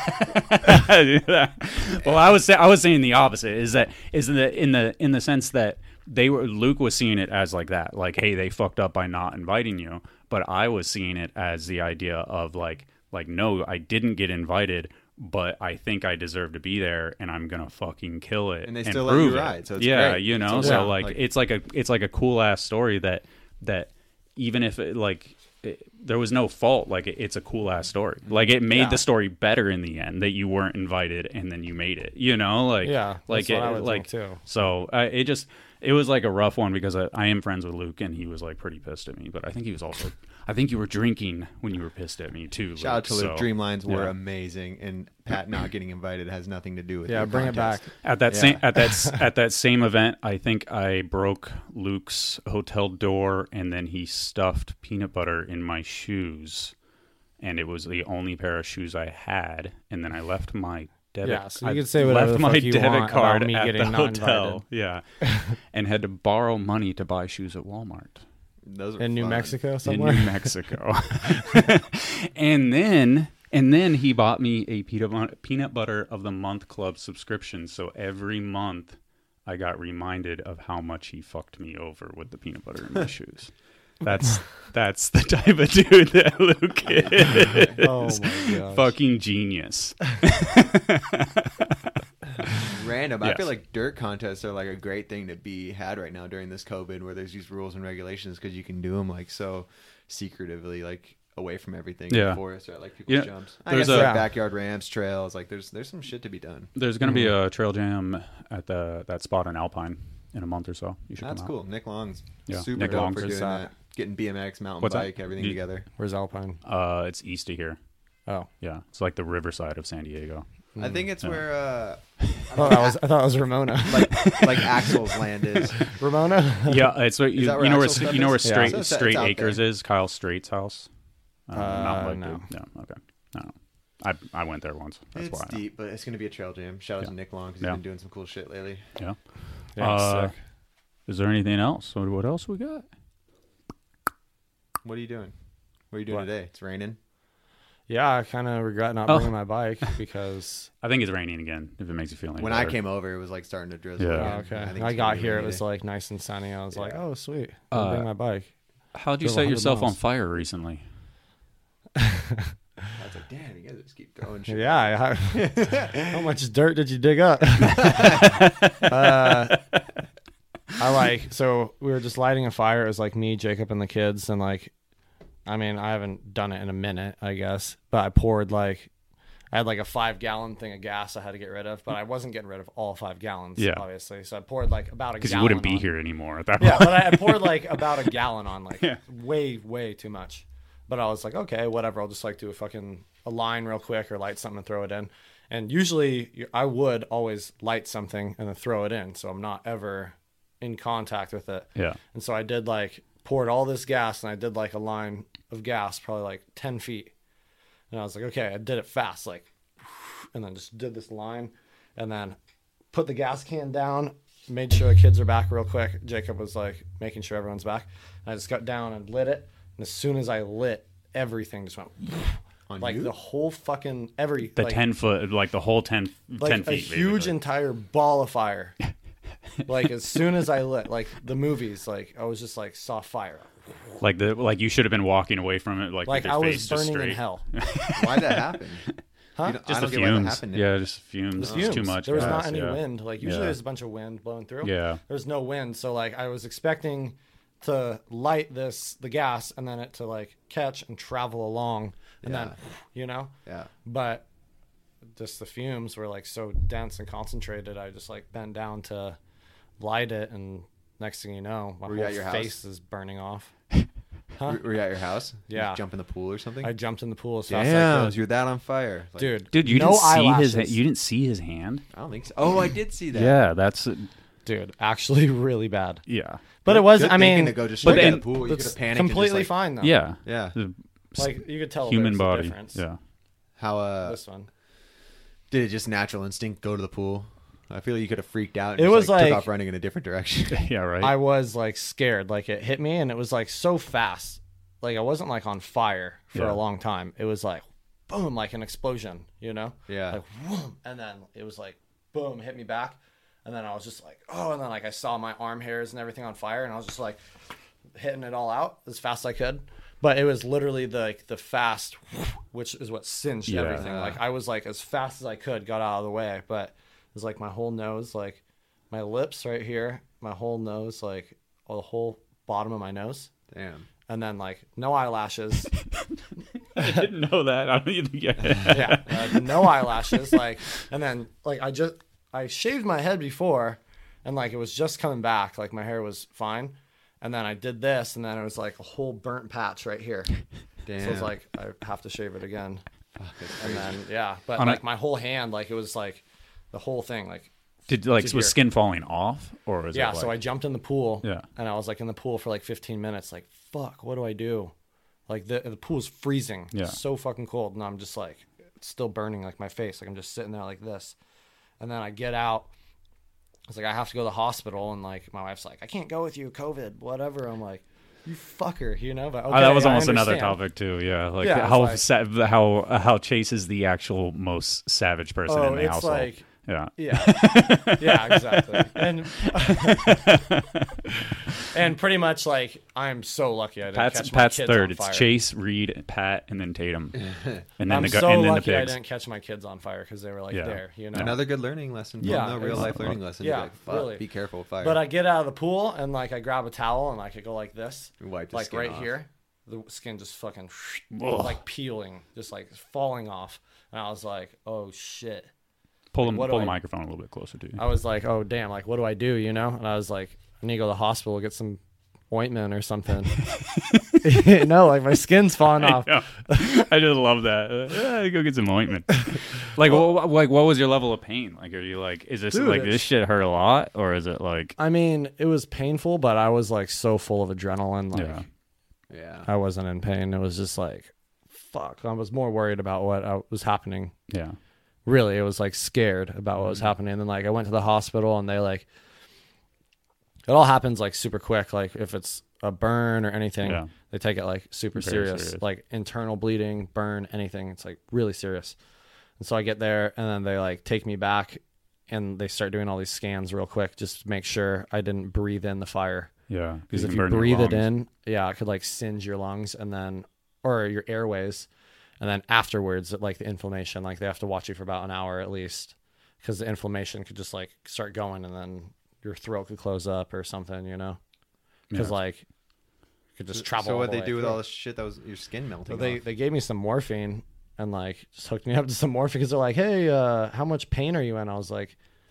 Well, I was saying the opposite. Is in the sense that Luke was seeing it as like that, like, hey, they fucked up by not inviting you. But I was seeing it as the idea of like no, I didn't get invited, but I think I deserve to be there, and I'm gonna fucking kill it. And they still let you ride, so it's great. You know, so like it's like a cool ass story that even if there was no fault, like it's a cool ass story. Like it made the story better in the end that you weren't invited and then you made it. You know, like that's what I would think too. So it was like a rough one because I am friends with Luke and he was like pretty pissed at me, but I think he was also I think you were drinking when you were pissed at me too. Shout out to Luke. Dreamlines were amazing, and Pat not getting invited has nothing to do with bring contest. it back. At that same event, I think I broke Luke's hotel door and then he stuffed peanut butter in my shoes, and it was the only pair of shoes I had, and then I left my debit. So you could say whatever the fuck you want card about me at getting the not hotel. invited. Yeah, and had to borrow money to buy shoes at Walmart. Those are in New fun. Mexico somewhere? In New Mexico. And then And then he bought me a peanut butter of the month club subscription. So every month I got reminded of how much he fucked me over with the peanut butter in my shoes. That's the type of dude that Luke is. Oh my gosh. Fucking genius. Random. Yes. I feel like dirt contests are like a great thing to be had right now during this COVID, where there's these rules and regulations because you can do them like so secretively, like away from everything in the forest or like people's jumps. I guess like backyard ramps, trails. Like there's some shit to be done. There's going to be a trail jam at that spot in Alpine in a month or so. You should. That's come cool. out. Nick Long's Yeah. super Nick dope Long for is doing that. Getting BMX, mountain bike, everything together. Where's Alpine? It's east of here. Oh, Yeah, it's like the riverside of San Diego. I think it's where I thought it was Ramona. like Axel's land is. Ramona. Yeah, it's where that where Axel's stuff where is? Straight Yeah. So it's Straight out Acres there. is. Kyle Straight's house. Mountain bike no. dude. Yeah, okay. No. I went there once. That's It's why. deep, but it's going to be a trail jam. Shout out to Nick Long because he's been doing some cool shit lately. Yeah. Yeah, sick. Is there anything else? What else we got? What are you doing? What are you doing today? It's raining. Yeah, I kind of regret not bringing my bike because. I think it's raining again. If it makes you feel any When better. I came over, it was like starting to drizzle. Yeah. again. Okay. think I it's got gonna be here. It rainy was today. like nice and sunny. I was like, oh, sweet. I'll bring my bike. How'd you Drove set 100 yourself on miles. fire recently? I was like, damn, you guys just keep throwing shit. Yeah. How much dirt did you dig up? So we were just lighting a fire. It was like me, Jacob, and the kids. And like, I mean, I haven't done it in a minute, I guess. But I poured I had like a 5-gallon thing of gas I had to get rid of, but I wasn't getting rid of all 5 gallons, obviously. So I poured like about a gallon. Because you wouldn't be on. here anymore at that point. Yeah, but I poured like about a gallon on, way, way too much. But I was like, okay, whatever. I'll just like do a line real quick or light something and throw it in. And usually I would always light something and then throw it in, so I'm not ever in contact with it. Yeah. And so I did poured all this gas and I did like a line of gas, probably like 10 feet. And I was like, okay, I did it fast, and then just did this line and then put the gas can down, made sure the kids are back real quick. Jacob was like making sure everyone's back. And I just got down and lit it. And as soon as I lit, everything just went On like you? the whole fucking the 10 foot, like the whole 10 feet. a huge basically. entire ball of fire. As soon as I lit, the movies, I was just saw fire. Like you should have been walking away from it, with your I was face just burning straight. in hell. Why'd that happen? Huh? Just I the don't get why that fumes. happened. Yeah, just fumes. It's too much. There was gas, not any yeah. wind. Usually Yeah. there's a bunch of wind blowing through. Yeah. There's no wind, so I was expecting to light the gas and then it to catch and travel along and then Yeah. but just the fumes were so dense and concentrated. I just bent down to light it, and next thing you know, my Were you at whole your house? face is burning off. Were you at your house? Yeah. Did you jump in the pool or something? I jumped in the pool as fast as I Damn, could. you're that on fire. Dude, Dude, no eyelashes. You didn't see his hand? I don't think so. Oh, I did see that. Yeah, that's Dude, actually really bad. yeah. But it was, Good I thinking mean, to go just but straight in then- the pool. You could it's have panicked. completely and just, fine though. Yeah. Yeah. You could tell Human there was body. a difference. Yeah. How This one. did it just natural instinct go to the pool? I feel like you could have freaked out. And It just, was took like- off running in a different direction. Yeah, right. I was scared. It hit me and it was so fast. I wasn't on fire for Yeah. a long time. It was boom, like an explosion, Yeah. Whoom, and then it was boom, hit me back. And then I was just oh, and then I saw my arm hairs and everything on fire, and I was just hitting it all out as fast as I could. But it was literally the fast, which is what singed Yeah. everything. I was as fast as I could, got out of the way, but it was my whole nose, my lips right here, my whole nose, the whole bottom of my nose, Damn. and then no eyelashes. I didn't know that. I don't even think Yeah, no eyelashes. And then I shaved my head before, and it was just coming back. My hair was fine, and then I did this, and then it was a whole burnt patch right here. Damn. So it's I have to shave it again. That's And crazy. then but On a- my whole hand, it was the whole thing, Did Did was hear- skin falling off or was yeah. it So I jumped in the pool. Yeah. And I was in the pool for 15 minutes. Fuck, what do I do? The pool's freezing. Yeah. It's so fucking cold, and I'm just it's still burning my face. I'm just sitting there like this, and then I get out. I was I have to go to the hospital, and my wife's I can't go with you, COVID, whatever. I'm you fucker, you know. But okay, that was I almost another understand. topic too. Yeah, like Yeah, how it's how Chase is the actual most savage person in the it's household. like, yeah, yeah, exactly. And pretty much like I'm so lucky I didn't catch my Pat's kids third. on It's fire. Chase, Reed, Pat, and then Tatum, and then I'm the so and then lucky the I pigs. didn't catch my kids on fire because they were like Yeah. there, you know. Another good learning lesson. Yeah, No, real life learning lesson. yeah, You're like, fuck, really. be careful with fire. But I get out of the pool and like I grab a towel and like I go like this, Wipe the like skin right off. here, the skin just fucking like peeling, just like falling off, and I was like, oh shit. Pull what do the I- microphone a little bit closer to you. I was like, oh damn, like what do I do, you know? And I was like, I need to go to the hospital, get some ointment or something. No, like my skin's falling off. I just love that. Go get some ointment. Like, what was your level of pain? Like, are you like, is this Dude, like it's- this shit hurt a lot, or is it like, I mean, it was painful, but I was like so full of adrenaline, like yeah, yeah. I wasn't in pain. It was just like, fuck. I was more worried about what was happening. yeah, Really, it was like scared about what was happening. And then like I went to the hospital and they like, it all happens like super quick. Like if it's a burn or anything, Yeah. they take it like super Very serious. serious. Like internal bleeding, burn, anything. It's like really serious. And so I get there and then they like take me back and they start doing all these scans real quick just to make sure I didn't breathe in the fire. yeah? Because if can you burn your breathe it lungs. in, yeah, it could like singe your lungs and then, or your airways. And then afterwards, like the inflammation, like they have to watch you for about an hour at least because the inflammation could just like start going and then your throat could close up or something, you know? Because Yeah. like it could just travel. So all what the they way do with through. all this shit that was your skin melting So they off? they gave me some morphine and like just hooked me up to some morphine because they're like, hey, how much pain are you in? I was like,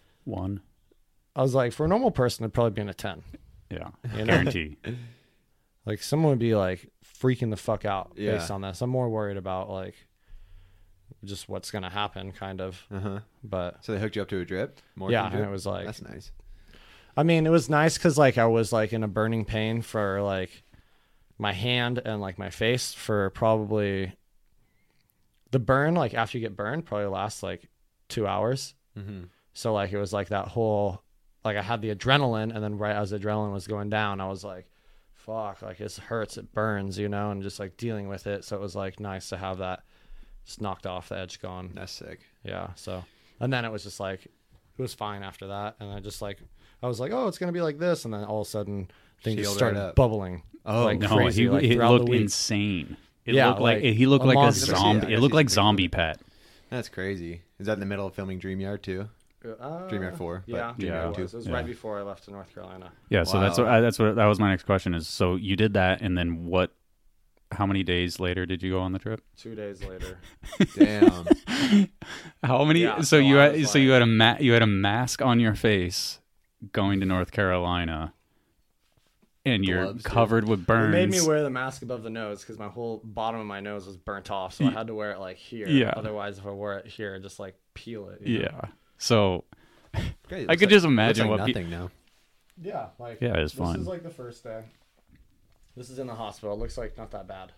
for a normal person, it'd probably be in a 10. Yeah, You know? guarantee. Like someone would be like freaking the fuck out Yeah. based on this. I'm more worried about like just what's gonna happen, kind of. Uh-huh. But So they hooked you up to a drip? Morphine yeah, and drip? it was like, That's nice. I mean, it was nice because like I was like in a burning pain for like my hand and like my face for probably the burn. Like after you get burned, probably lasts like 2 hours. Mm-hmm. So like it was like that whole like I had the adrenaline, and then right as the adrenaline was going down, I was like, fuck, like this hurts, it burns, you know, and just like dealing with it. So it was like nice to have that just knocked off the edge gone. That's sick. Yeah. So and then it was just like it was fine after that, and I just like I was like, oh, it's gonna be like this, and then all of a sudden things just Healed started right up. bubbling. Oh, like No, crazy. Like he throughout looked the week. insane. It Yeah, looked like like he looked a like a monster. zombie. Yeah, I It looked guess like he's zombie Pat. That's crazy. Is that in the middle of filming Dream Yard too? Dream Yard 4. but Yeah, Dream yeah, Yard it 2. was. It was Yeah. right before I left to North Carolina. Yeah, so Wow. that's what that was my next question is. So you did that, and then what? How many days later did you go on the trip? 2 days later. Damn. How many? Yeah, so so you I had was so you had a mask on your face going to North Carolina, and you're Gloves, too. covered with They burns. made me wear the mask above the nose because my whole bottom of my nose was burnt off, so I had to wear it like here. Yeah. Otherwise, if I wore it here, I'd just like peel it. you know? Yeah. So Great. I could just looks imagine like what. nothing now. Yeah. Like Yeah, it's this fun. is like the first day. This is in the hospital. It looks like not that bad.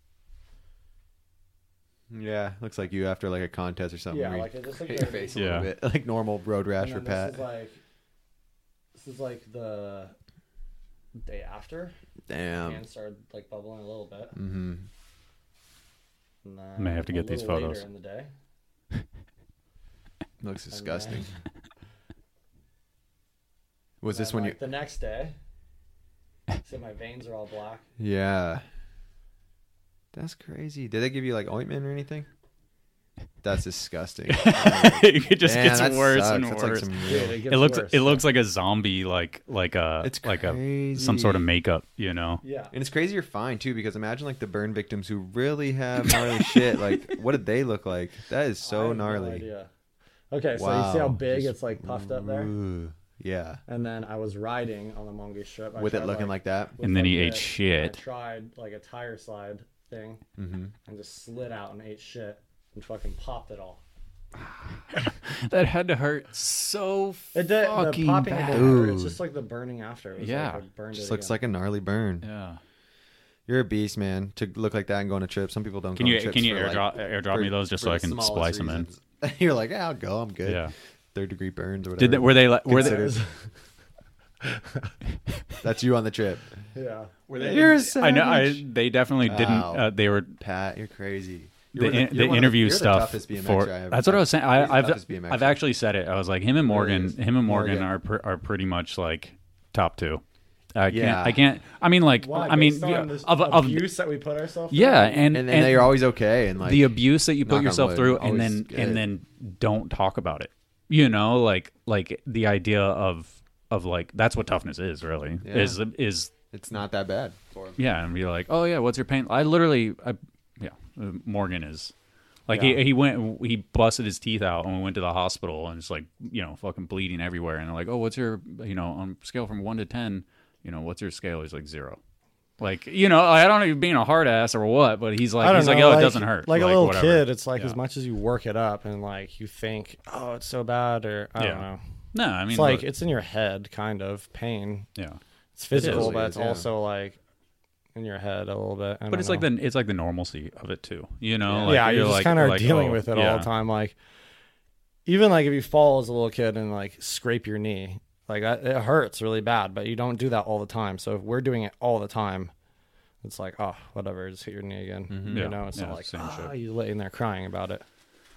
Yeah, looks like you after like a contest or something. Yeah, where you like it just like hit your face a Yeah. little bit, like normal road rash for and Pat. then this is like the day after. Hands started like bubbling a little bit. Mm-hmm. And then May have to a get these little photos. later in the day. Looks And disgusting. then- Was and this then, when like, the next day? So my veins are all black. you? Yeah. That's crazy. Did they give you like ointment or anything? That's disgusting. It just Damn, gets that worse sucks. and That's worse. Like some Dude, real... gets worse. It looks like a zombie, like a It's like crazy. a some sort of makeup, you know. Yeah. And it's crazy you're fine too, because imagine like the burn victims who really have gnarly shit. Like, what did they look like? That is I so have no gnarly. idea. Okay, so you see how Wow. big Just- it's like puffed up there? Ooh, yeah. And then I was riding on the mongoose strip. I With it tried, looking like that. with, And then he ate this, shit. I tried like a tire slide thing Mm-hmm. and just slid out and ate shit and fucking popped it all. That had to hurt so It did. The fucking popping bad. didn't hurt. It's Ooh. just like the burning after. It was Yeah. like it burned Just it looks again. like a gnarly burn. Yeah. You're a beast, man. To look like that and go on a trip. Some people don't. Can go on you trips can you for, like, airdrop me those just so for I the can smallest splice them in? reasons. You're like, yeah, I'll go. I'm good. Yeah. 3rd degree burns or whatever. Did they, were they Considered. That's you on the trip. Yeah. I know. They definitely didn't. They were Pat, you're crazy. the interview you're stuff. The for that's what I was saying. I've actually said it. I was like, him and Morgan are pretty much like top two. I can't. I mean, like, Why? I mean, Based on this of abuse that we put ourselves through? Yeah, and then you're always okay, and like the abuse that you put knock on yourself wood, through, always and good. then don't talk about it. You know, like the idea of like that's what toughness is really Yeah. is it's not that bad for him. yeah, and be like, oh yeah, what's your pain? Morgan is. Like Yeah. he busted his teeth out and we went to the hospital and it's like, you know, fucking bleeding everywhere. And they're like, oh, what's your, you know, on a scale from 1 to 10, you know, what's your scale? He's like 0. Like, you know, I don't know if you're being a hard ass or what, but he's like, oh, it doesn't hurt. Like a little whatever. kid, it's like Yeah. as much as you work it up and like you think, oh, it's so bad, or I don't know. No, I mean, It's like it's in your head, kind of pain. yeah. It's physical, is, but it's yeah. also like in your head a little bit. But it's like the normalcy of it too, you know? Like, yeah, you're just like, kind of like, dealing oh, with it yeah. all the time. Like even like if you fall as a little kid and like scrape your knee, like it hurts really bad, but you don't do that all the time. So if we're doing it all the time, it's like, oh, whatever, just hit your knee again. Mm-hmm. You Yeah, know, it's yeah, not like, same shit. you laying there crying about it.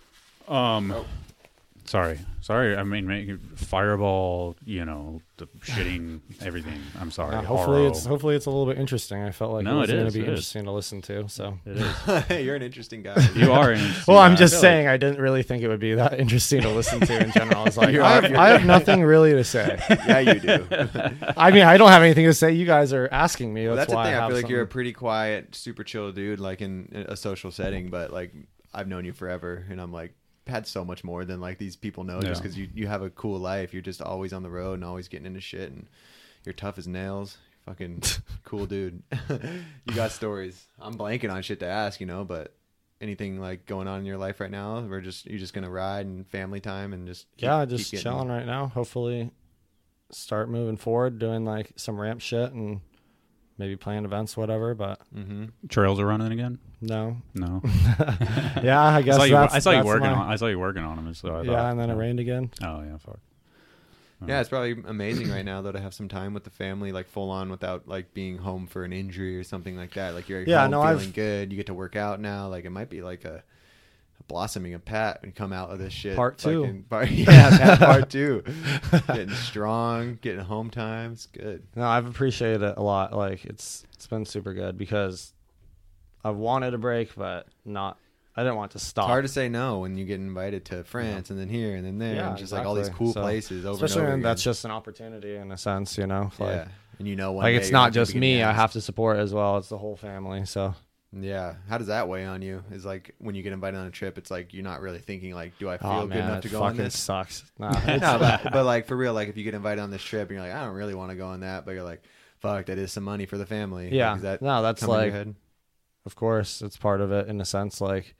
Sorry. I mean, fireball, you know, the shitting, everything. I'm sorry. Hopefully Horror. it's a little bit interesting. I felt like No, it was it going is, to be it is. interesting to listen to. So It is. You're an interesting guy. You are an interesting well, I'm guy. just I feel saying I didn't really think it would be that interesting to listen to in general. I was like, You I are. have nothing really to say. Yeah, you do. I mean, I don't have anything to say. You guys are asking me. Well, That's that's the why thing. I have feel like you're a something. pretty quiet, super chill dude, like in a social setting. But like, I've known you forever, and I'm like, had so much more than like these people know, just Yeah. because you have a cool life. You're just always on the road and always getting into shit, and you're tough as nails. Fucking cool dude. You got stories. I'm blanking on shit to ask, you know, but anything like going on in your life right now, you're just gonna ride and family time and just keep just getting- chilling right now. Hopefully, start moving forward, doing like some ramp shit and maybe playing events, whatever. But Trails are running again? no, No. yeah, I guess I saw you that's working my- on. I saw you working on them. So I thought, Yeah, and then it rained again. Oh yeah, fuck. Yeah, it's probably amazing right now though to have some time with the family, like full on, without like being home for an injury or something like that. Like you're home feeling good. You get to work out now. Like it might be like a blossoming of Pat and come out of this shit. Part two. Pat part 2. Getting strong, getting home time. It's good. No, I've appreciated it a lot. Like it's been super good because I've wanted a break, but I didn't want to stop. It's hard to say no when you get invited to France and then here and then there, Yeah, and just like all these exactly. cool So, places over especially and over when again. that's just an opportunity in a sense, you know. Like, yeah, and you know, one like day it's you're not gonna just be me. getting I have asked. to support as well. It's the whole family. So Yeah, how does that weigh on you? Is like when you get invited on a trip, it's like you're not really thinking like, do I feel oh good man, enough it to go on fucking this? sucks. Nah, No, but like for real, like if you get invited on this trip and you're like, I don't really want to go on that, but you're like, fuck, that is some money for the family. Yeah. Like, is that No, that's come in your like- head? of course it's part of it in a sense. Like,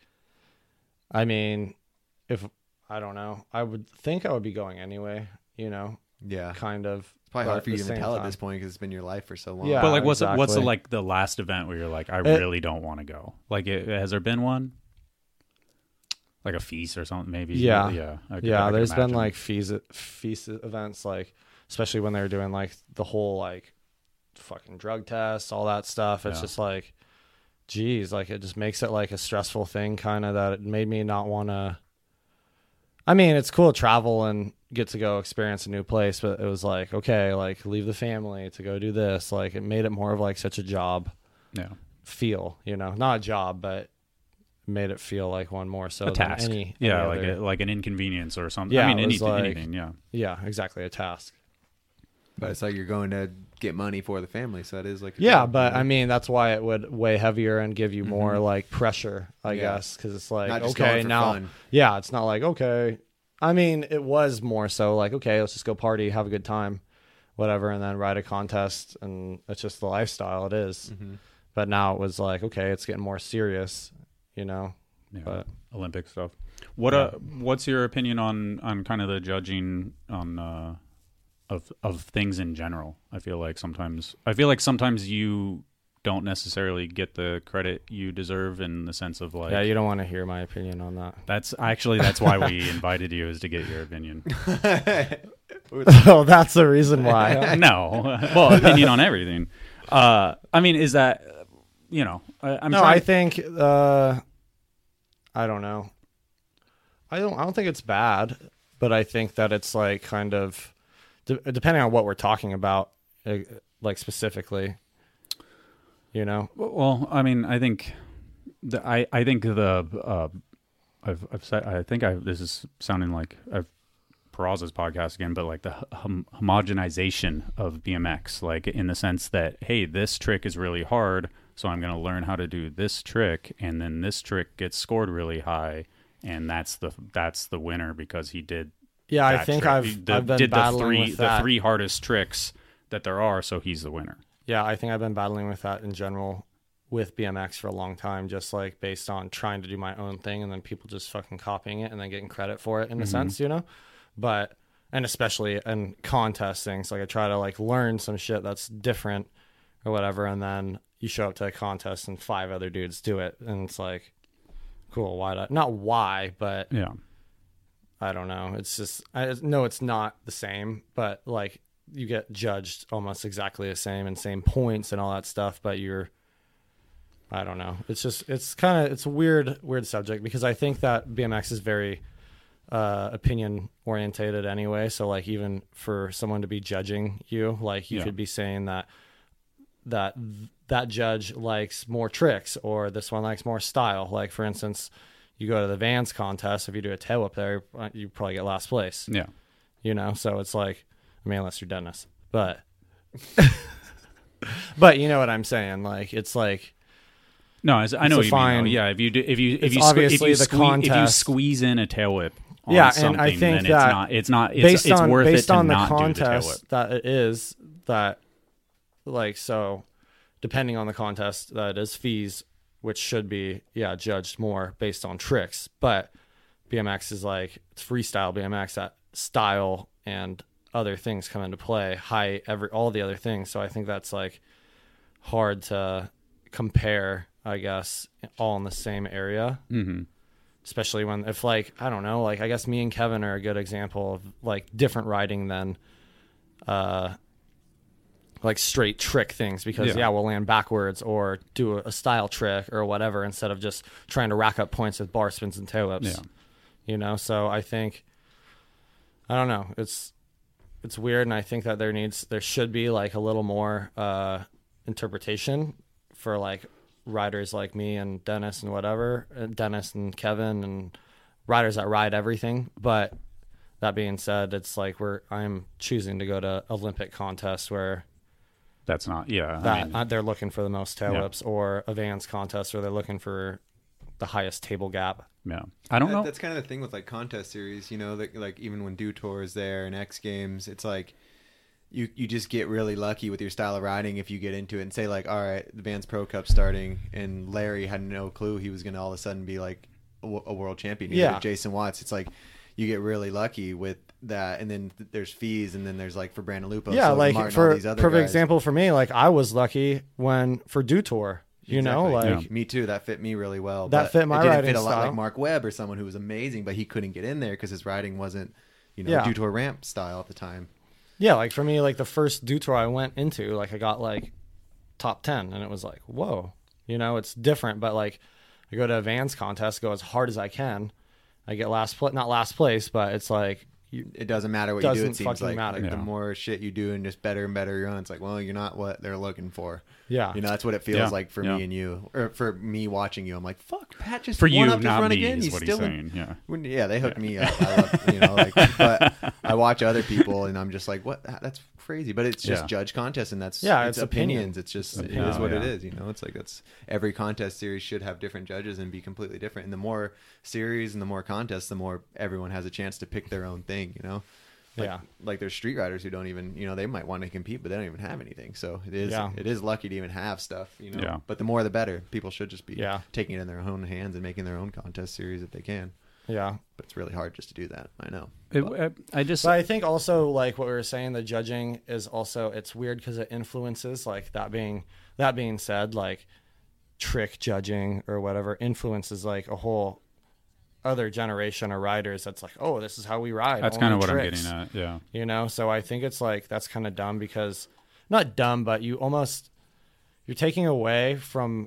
I mean, if I don't know, I would think I would be going anyway. You know, Yeah, kind of. it's probably but hard for you at to the even same tell time- at this point because it's been your life for so long. Yeah. But like, what's exactly. like the last event where you're like, I really don't want to go? Like, has there been one? Like a feast or something, maybe. Yeah. yeah. I can There's been imagine. like feast events, like especially when they're doing like the whole like fucking drug tests, all that stuff. It's Yeah. just like, geez, like it just makes it like a stressful thing, kind of, that it made me not want to. I mean, it's cool to travel and get to go experience a new place, but it was like, okay, like leave the family to go do this. Like it made it more of like such a job yeah. feel, you know, not a job, but made it feel like one more so A than task. any Yeah, other- like an inconvenience or something. Yeah, I mean, it was like- anything. Yeah. yeah, exactly, a task. but it's like you're going to get money for the family, so that is like a Yeah, job, but you know? I mean that's why it would weigh heavier and give you more like pressure, I Yeah. guess, because it's like, Not just okay, going for now, fun. yeah, it's not like, okay. I mean, it was more so like, okay, let's just go party, have a good time, whatever, and then ride a contest, and it's just the lifestyle it is. Mm-hmm. But now it was like, okay, it's getting more serious, you know. Yeah. But Olympic stuff. What's your opinion on kind of the judging on of things in general? I feel like sometimes you don't necessarily get the credit you deserve in the sense of like, yeah, you don't want to hear my opinion on that. that's why we invited you, is to get your opinion. Oh, that's the reason why. No. Well, opinion on everything. I mean, is that, I think, I don't know. I don't think it's bad, but I think that it's like kind of, depending on what we're talking about, like specifically, Well, I mean, I think this is sounding like Peraza's podcast again, but like the homogenization of BMX, like in the sense that, hey, this trick is really hard, so I'm going to learn how to do this trick, and then this trick gets scored really high, and that's the winner because he did. Yeah, I think I've been battling with that. The three hardest tricks that there are, so he's the winner. Yeah, I think I've been battling with that in general with BMX for a long time, just like based on trying to do my own thing and then people just fucking copying it and then getting credit for it in a sense, But, and especially in contest things, like I try to like learn some shit that's different or whatever, and then you show up to a contest and 5 other dudes do it, and it's like, cool, not why, but yeah, I don't know. It's just, I know it's not the same, but like you get judged almost exactly the same and same points and all that stuff, but I don't know. It's just, it's a weird subject because I think that BMX is very opinion orientated anyway. So like even for someone to be judging you, like you could be saying that judge likes more tricks or this one likes more style. Like for instance, you go to the Vans contest, if you do a tail whip there, you probably get last place. Yeah. So it's like, I mean, unless you're Dennis, but but you know what I'm saying? Like, it's like, no, I know what you mean. Yeah. If you squeeze in a tail whip, and I think that it's worth it to not do the tail whip. That it is that, like, so depending on the contest, that is fees, which should be judged more based on tricks. But BMX is like, it's freestyle BMX, that style and other things come into play, all the other things. So I think that's like hard to compare, I guess, all in the same area. Mm-hmm. Especially when, if like, I don't know, like I guess me and Kevin are a good example of like different riding than like straight trick things, because we'll land backwards or do a style trick or whatever instead of just trying to rack up points with bar spins and tail whips. So I think, I don't know, it's weird, and I think that there should be like a little more interpretation for like riders like me and Dennis and whatever, Dennis and Kevin and riders that ride everything. But that being said, it's like I'm choosing to go to Olympic contests where that's not they're looking for the most tail whips, or a Vans contest where they're looking for the highest table gap. I don't know. That's kind of the thing with like contest series, that like even when Dew Tour is there and X Games, it's like you just get really lucky with your style of riding if you get into it and say like, all right, the Vans Pro Cup starting, and Larry had no clue he was going to all of a sudden be like a world champion. Jason Watts. It's like you get really lucky with that, and then there's fees, and then there's like for Brandon Lupo. Yeah, like Martin, for all these other perfect guys. example for me, like I was lucky for Dew Tour. Me too. That fit me really well. That fit my riding style. It didn't fit a lot like Mark Webb or someone who was amazing, but he couldn't get in there because his riding wasn't, Dew Tour ramp style at the time. Yeah, like for me, like the first Dew Tour I went into, like I got like top 10, and it was like, whoa, it's different. But like I go to a Vans contest, go as hard as I can, I get not last place, but it's like, it doesn't matter what you do. It seems like, matter. The more shit you do and just better and better you're on, it's like, well, you're not what they're looking for. Yeah, that's what it feels like for me and you, or for me watching you. I'm like, fuck, Pat just for you, not run me. Again. Is what he's saying. They hooked me up. I love, but I watch other people and I'm just like, what? That's crazy. But it's just judge contest, and that's it's opinions. It's just it is what it is. It's like that's every contest series should have different judges and be completely different. And the more series and the more contests, the more everyone has a chance to pick their own thing. Like there's street riders who don't even, they might want to compete, but they don't even have anything. So it is lucky to even have stuff, but the more the better. People should just be taking it in their own hands and making their own contest series if they can. Yeah. But it's really hard just to do that. I know. But I think also like what we were saying, the judging is also, it's weird because it influences, like that being said, like trick judging or whatever influences like a whole other generation of riders that's like, oh, this is how we ride. That's kind of what I'm getting at. Yeah. You know, so I think it's like that's kind of dumb because not dumb, but you're taking away from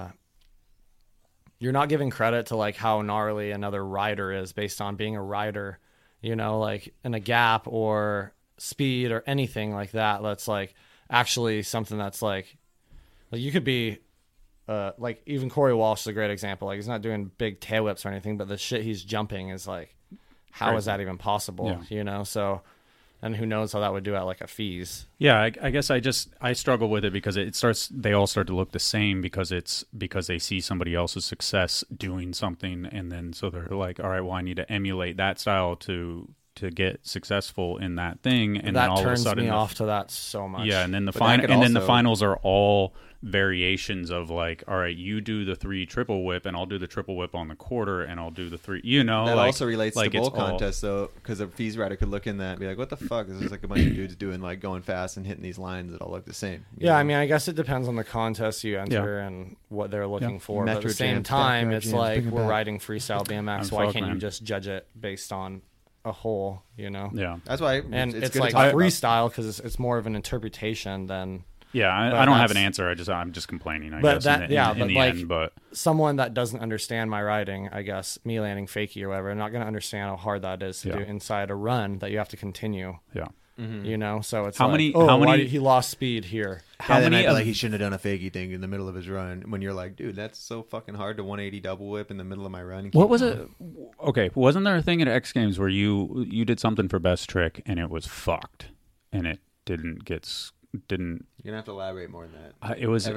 you're not giving credit to like how gnarly another rider is based on being a rider, you know, like in a gap or speed or anything like that. That's like actually something that's like you could be like even Corey Walsh is a great example. Like he's not doing big tail whips or anything, but the shit he's jumping is like, how crazy. is that even possible? Yeah. You know, so. And who knows how that would do at like a fees? Yeah, I guess I struggle with it because they all start to look the same because they see somebody else's success doing something, and then so they're like, all right, well, I need to emulate that style to get successful in that thing, and that then all turns of a sudden me off to that so much. Yeah, and then the also... the finals are all variations of like, all right, you do the 3 triple whip, and I'll do the triple whip on the quarter, and I'll do the 3. You know, that like, also relates like to bowl contests though, because a fees rider could look in that and be like, what the fuck? This is like a bunch of dudes doing like going fast and hitting these lines that all look the same. Yeah, I mean, I guess it depends on the contest you enter and what they're looking for. But at the same time, it's like we're riding freestyle BMX. Why can't you just judge it based on a whole, you know? Yeah, that's why and it's good like to talk freestyle because it's more of an interpretation than. Yeah, I don't have an answer. I'm just complaining. I guess. In the end, but someone that doesn't understand my riding, I guess me landing fakie or whatever, I'm not going to understand how hard that is to do inside a run that you have to continue. Yeah, you know. So it's how like, many? Why did he lost speed here? How many? Like he shouldn't have done a fakie thing in the middle of his run. When you're like, dude, that's so fucking hard to 180 double whip in the middle of my run. What was it? Okay, wasn't there a thing at X Games where you did something for best trick and it was fucked and it didn't. You're gonna have to elaborate more than that. It was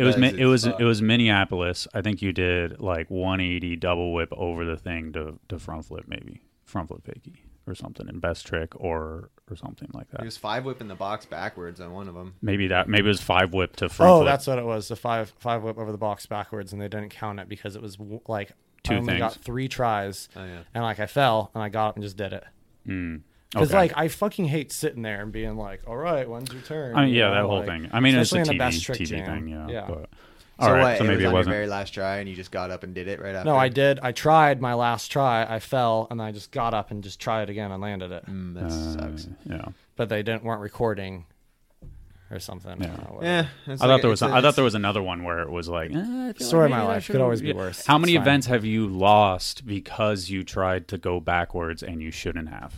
Minneapolis. I think you did like 180 double whip over the thing to front flip, maybe front flip fakie or something in best trick or something like that. He was 5 whip in the box backwards on one of them. Maybe it was 5 whip to front flip. Oh, that's what it was. The five whip over the box backwards, and they didn't count it because it was like 2 I only things. got 3 tries, Oh, yeah. and like I fell and I got up and just did it. Because like I fucking hate sitting there and being like, "All right, when's your turn?" I mean, you know, that whole like, thing. I mean, it's a especially in a best TV trick jam. thing, yeah. But, So all right, what, so maybe it it was on wasn't. your very last try, and you just got up and did it right after. No, I did. I tried my last try. I fell, and I just got up and just tried again and landed it. That sucks. Yeah. But they weren't recording or something. Yeah. Yeah, I thought there was another one where it was like story of my life could always be worse. How many It's fine. events have you lost because you tried to go backwards and you shouldn't have?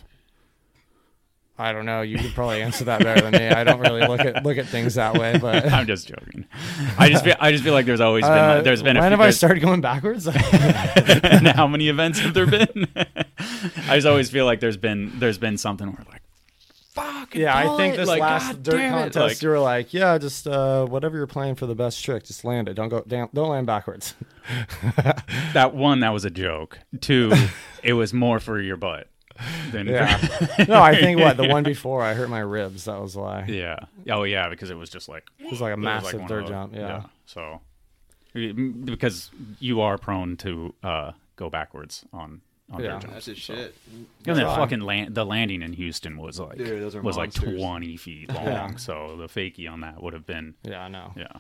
I don't know. You could probably answer that better than me. I don't really look at things that way. But I'm just joking. I just feel like there's always been there's been. When have I started going backwards? And how many events have there been? I just always feel like there's been something where like, fuck. Yeah, I think this like, last God dirt damn it, contest, like- you were like, yeah, just whatever you're playing for the best trick, just land it. Don't land backwards. That was a joke. 2, it was more for your butt. Yeah. No, I think the one before I hurt my ribs. That was why. Yeah. Oh, yeah, because it was just like... It was like a massive one dirt of those- jump. Yeah. So, because you are prone to go backwards on dirt jumps. That's just shit. And then fucking the landing in Houston was like Dude, those are was like monsters. 20 feet long. Yeah. So the fakie on that would have been Yeah, I know. yeah.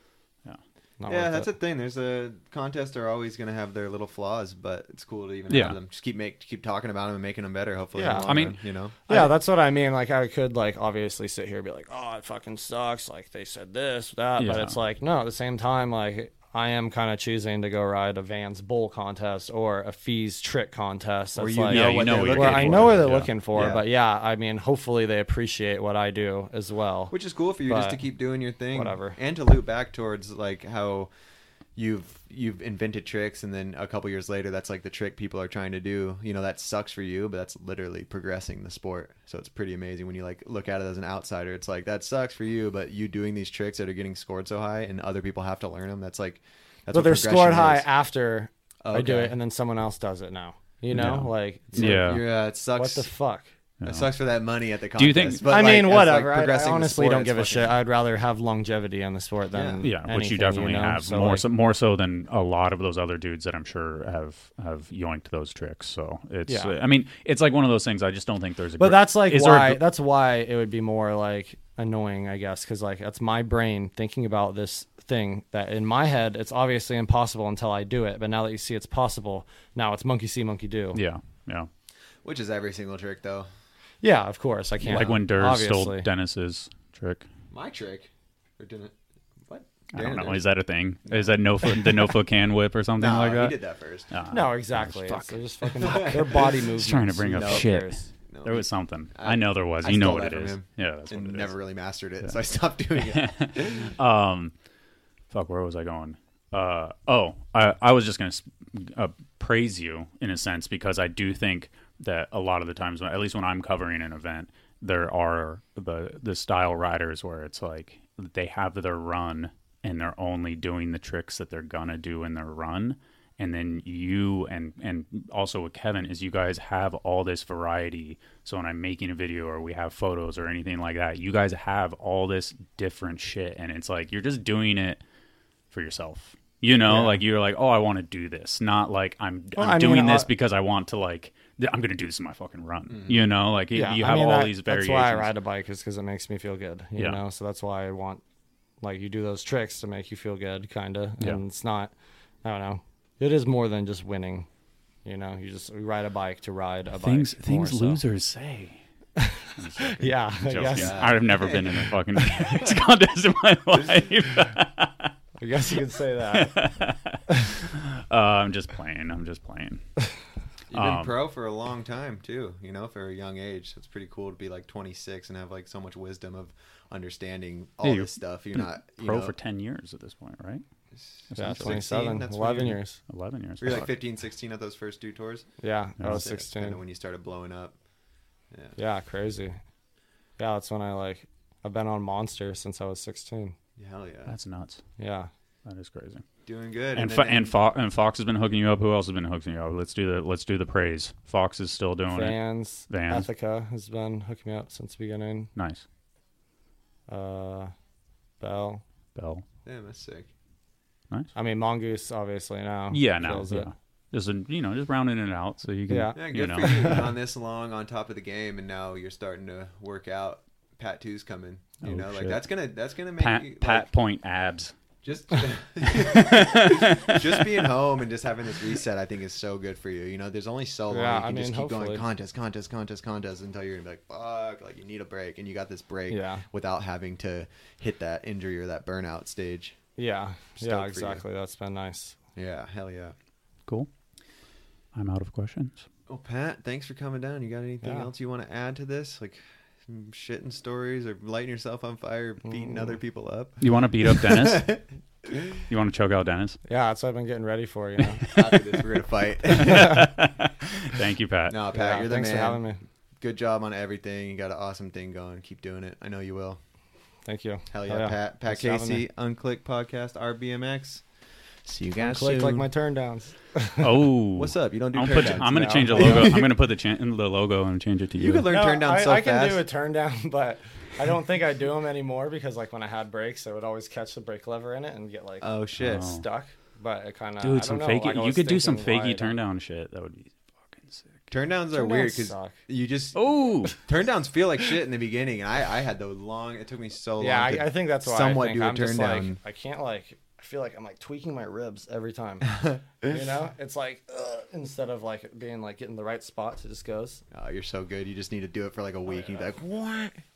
Not Yeah, worth that's it. the thing. There's a contests are always going to have their little flaws, but it's cool to even Yeah. have them. Just keep talking about them and making them better. Hopefully, Yeah. in the long I mean, run, you know. Yeah, that's what I mean. Like, I could, like, obviously sit here and be like, oh, it fucking sucks. Like, they said this, that. But Yeah. it's like, no, at the same time, like, I am kind of choosing to go ride a Vans Bowl contest or a Fees trick contest. That's you like, know what they're looking where I for. know what they're Yeah. looking for. Yeah. But yeah, I mean, hopefully they appreciate what I do as well. Which is cool for you just But to keep doing your thing, whatever. and to loop back towards like how you've invented tricks, and then a couple years later, that's like the trick people are trying to do. You know, that sucks for you, but that's literally progressing the sport. So it's pretty amazing when you like look at it as an outsider. It's like that sucks for you, but you doing these tricks that are getting scored so high, and other people have to learn them. That's like that's But what they're progression scored high is. after I do Okay. it, and then someone else does it now. You know, Yeah. like, it's Yeah. Yeah, it sucks. what the fuck? It sucks for that money at the contest. Do you think- But I like, mean, as, whatever. Like, I progressing the honestly sport, don't it's give a fucking- shit. I'd rather have longevity in the sport than Yeah, which anything, you definitely know? have So, more like, so, more so than a lot of those other dudes that I'm sure have yoinked those tricks. So it's Yeah. I mean, it's like one of those things. I just don't think there's a. But that's like is there a why. gr- That's why it would be more like annoying, I guess, because like that's my brain thinking about this thing that in my head it's obviously impossible until I do it. But now that you see it's possible, now it's monkey see, monkey do. Yeah. Which is every single trick, though. Yeah, of course I can't. Like when Durr stole Dennis's trick. My trick, or didn't? What? I don't know. Is that a thing? Is that the no foot can whip or something like that? He did that first. No, exactly. They're just fucking their body movements. Just trying to bring up shit. No, there was something. I know there was. You know what it is. Yeah, that's what it is. Never really mastered it, so I stopped doing it. Fuck, where was I going? I was just gonna praise you in a sense, because I do think that a lot of the times, at least when I'm covering an event, there are the style riders where it's like they have their run and they're only doing the tricks that they're gonna do in their run. And then you and also with Kevin is you guys have all this variety. So when I'm making a video or we have photos or anything like that, you guys have all this different shit. And it's like you're just doing it for yourself. You know, like you're like, oh, I want to do this. Not like I'm doing this because I want to like, I'm going to do this in my fucking run. Mm-hmm. You know, like you have all these variations. That's why I ride a bike, is because it makes me feel good. You know, so that's why I want, like, you do those tricks to make you feel good, kind of. And it's not, I don't know. It is more than just winning. You know, you ride a bike to ride a bike. Things losers say. Yeah, I guess. I've never been in a fucking contest in my life. I guess you could say that. I'm just playing. You've been pro for a long time too, you know, for a young age. So it's pretty cool to be like 26 and have like so much wisdom of understanding all this stuff. You're not pro for 10 years at this point, right? Yeah, 27, 11 years. 11 years. Were you like 15, 16 at those first 2 tours? Yeah, I was 16. Kind of when you started blowing up. Yeah, crazy. Yeah, that's when I've been on Monster since I was 16. Hell yeah. That's nuts. Yeah. That is crazy. Doing good. And Fox has been hooking you up. Who else has been hooking you up? Let's do the praise. Fox is still doing Vans. it. Vans. Ethica has been hooking me up since the beginning. Nice. Bell. Damn, that's sick. Nice. I mean, Mongoose obviously now. Yeah, now. Yeah. Just rounding it out so you can. Yeah, good for you. On this long, on top of the game, and now you're starting to work out. Pat 2's coming. You know, like that's gonna make you, Pat point abs. Just being home and just having this reset, I think, is so good for you. You know, there's only so long you can just keep going contest until you're gonna be like, fuck, like you need a break, and you got this break without having to hit that injury or that burnout stage. Yeah, exactly. That's been nice. Yeah, hell yeah. Cool. I'm out of questions. Oh, Pat, thanks for coming down. You got anything else you want to add to this? Like some shitting stories or lighting yourself on fire, beating other people up? You want to beat up Dennis? You want to choke out Dennis? Yeah, that's what I've been getting ready for, you know. After this, we're going to fight. Thank you, Pat. No, Pat, you're the man. Thanks for having me. Good job on everything. You got an awesome thing going. Keep doing it. I know you will. Thank you. Hell yeah, Pat. Pat Casey, Unclick Podcast, RBMX. See you guys soon. Like my turn downs. Oh, what's up? You don't do turn downs. I'm going to change the logo. I'm going to put the logo and change it to you. You could learn turn down so fast. I can do a turn down, but I don't think I do them anymore because like when I had brakes, I would always catch the brake lever in it and get like stuck. But it kind of you could do some fakey turn down shit. That would be fucking sick. Turn downs are weird because you just turn downs feel like shit in the beginning, and I had those long. It took me so long. Yeah, I think that's why somewhat I do a turn down. I can't I feel like I'm like tweaking my ribs every time. You know, it's like instead of like being like getting the right spot, it just goes. Oh, you're so good. You just need to do it for like a week. And you'd be like, what?